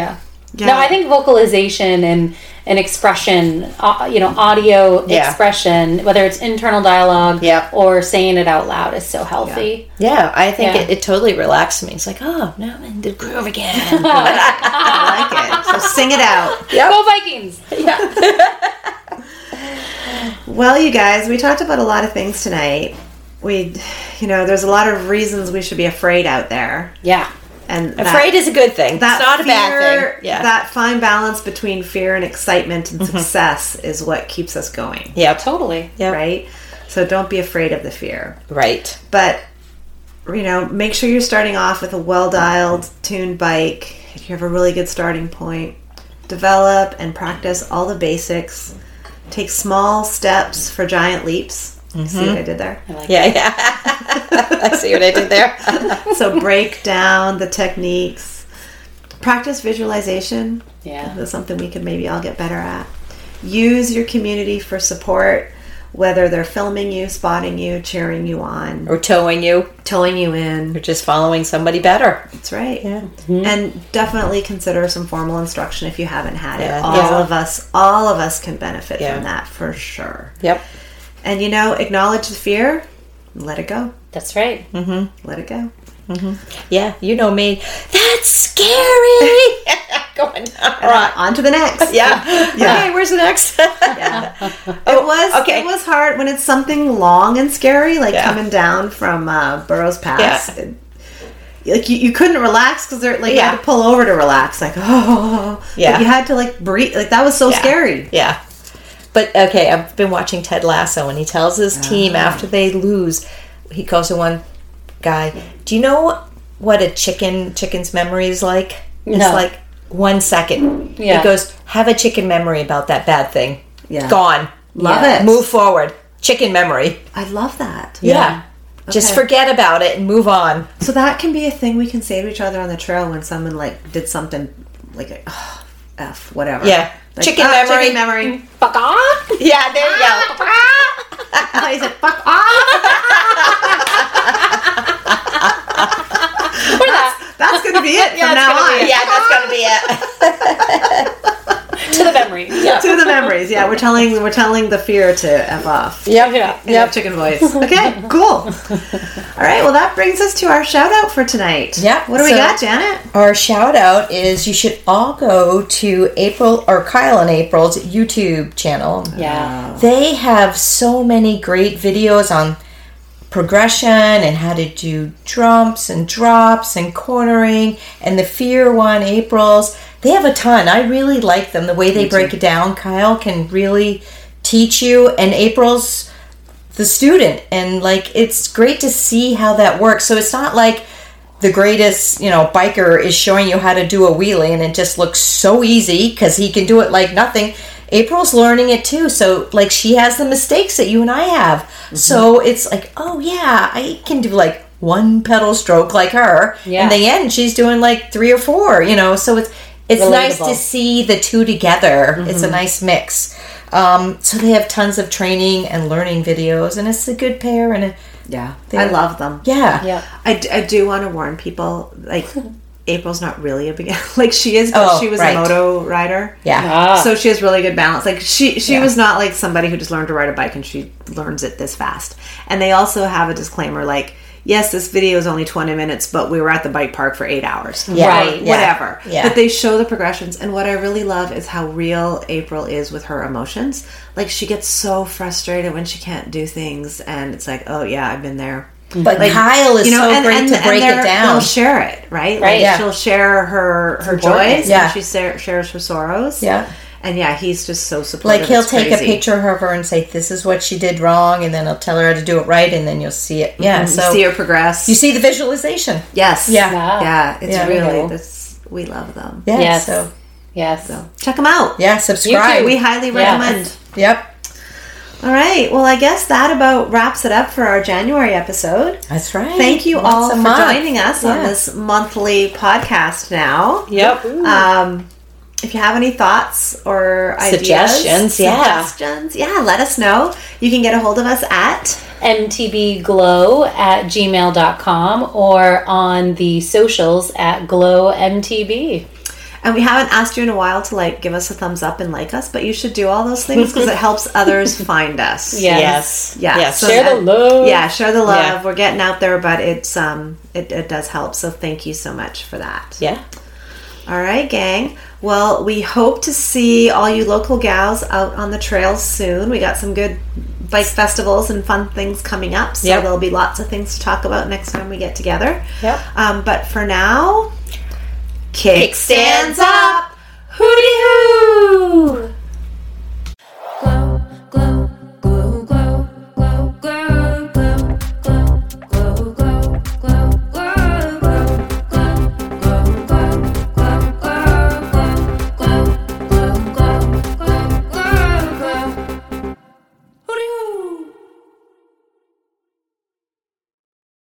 Yeah. No, I think vocalization and expression, audio expression, whether it's internal dialogue or saying it out loud, is so healthy. Yeah, I think it totally relaxed me. It's like, oh, now I'm in the groove again. I like it. So sing it out. Go Vikings! Yeah. Well, you guys, we talked about a lot of things tonight. There's a lot of reasons we should be afraid out there. Yeah. And afraid is a good thing. That's not a bad thing. Yeah. That fine balance between fear and excitement and success is what keeps us going. Yeah, totally. Yep. Right? So don't be afraid of the fear. Right. But, make sure you're starting off with a well-dialed, tuned bike. If you have a really good starting point, develop and practice all the basics. Take small steps for giant leaps. See what I did there? I like I see what I did there. So break down the techniques. Practice visualization. Yeah. That's something we could maybe all get better at. Use your community for support, whether they're filming you, spotting you, cheering you on. Or towing you in. Or just following somebody better. That's right. Yeah. Mm-hmm. And definitely consider some formal instruction if you haven't had it. Yeah. All of us can benefit from that for sure. Yep. And acknowledge the fear, let it go. That's right. Mm-hmm. Let it go. Mm-hmm. Yeah, you know me. That's scary. Going right on to the next. Yeah. Okay, where's the next? It was hard when it's something long and scary, like coming down from Burroughs Pass. Yeah. You couldn't relax because you had to pull over to relax. Like, you had to breathe. Like, that was so scary. Yeah. But okay, I've been watching Ted Lasso, and he tells his team after they lose, he goes to one guy, do you know what a chicken's memory is like? No. It's like 1 second. Yeah. He goes, have a chicken memory about that bad thing. Yeah. Gone. Love it. Move forward. Chicken memory. I love that. Yeah. Just forget about it and move on. So that can be a thing we can say to each other on the trail when someone did something F, whatever. Yeah. Chicken memory. Chicken memory. Fuck off! Yeah, there you go. I thought you said fuck off. That's going to be it from now on. That's going to be it. To the memory. Yeah. To the memories. Yeah, we're telling the fear to F off. Yep. Chicken voice. Okay, cool. All right, well, that brings us to our shout out for tonight. Yep. What do we got, Janet? Our shout out is you should all go to Kyle and April's YouTube channel. Yeah. They have so many great videos on progression and how to do jumps and drops and cornering, and the fear one, April's. They have a ton. I really like them. The way they break it down. Kyle can really teach you, and April's the student. And it's great to see how that works. So it's not like the greatest, biker is showing you how to do a wheelie and it just looks so easy because he can do it like nothing. April's learning it too. So she has the mistakes that you and I have. Mm-hmm. So it's I can do one pedal stroke like her. Yeah. In the end, she's doing 3 or 4, so it's relatable. Nice to see the two together. Mm-hmm. It's a nice mix. So they have tons of training and learning videos, and it's a good pair. And I love them. Yeah. I do want to warn people, April's not really a beginner. She is, but she was a moto rider. Yeah. So she has really good balance. She was not somebody who just learned to ride a bike and she learns it this fast. And they also have a disclaimer yes, this video is only 20 minutes, but we were at the bike park for 8 hours. Yeah. Right. Whatever. Yeah. But they show the progressions. And what I really love is how real April is with her emotions. She gets so frustrated when she can't do things. And it's oh yeah, I've been there. But Kyle is so great to break it down. They'll share it, right? She'll share her joys and she shares her sorrows. Yeah. And he's just so supportive. He'll take a picture of her and say, this is what she did wrong, and then he'll tell her how to do it right, and then you'll see it. Yeah, so you see her progress. You see the visualization. Yes. Yeah. It's really, we love them. Yeah, yes. So check them out. Yeah, subscribe. We highly recommend. Yep. All right. Well, I guess that about wraps it up for our January episode. That's right. Thank you all for joining us on this monthly podcast now. Yep. If you have any thoughts or suggestions, let us know. You can get a hold of us at mtbglow@gmail.com or on the socials at glowmtb. And we haven't asked you in a while to like give us a thumbs up and like us, but you should do all those things because it helps others find us. Yes. Yeah. So share the love. Yeah, share the love. Yeah. We're getting out there, but it's it does help. So thank you so much for that. Yeah. All right, gang. Well, we hope to see all you local gals out on the trails soon. We got some good bike festivals and fun things coming up, so there'll be lots of things to talk about next time we get together. Yep. But for now, Kickstands up! Hooty hoo!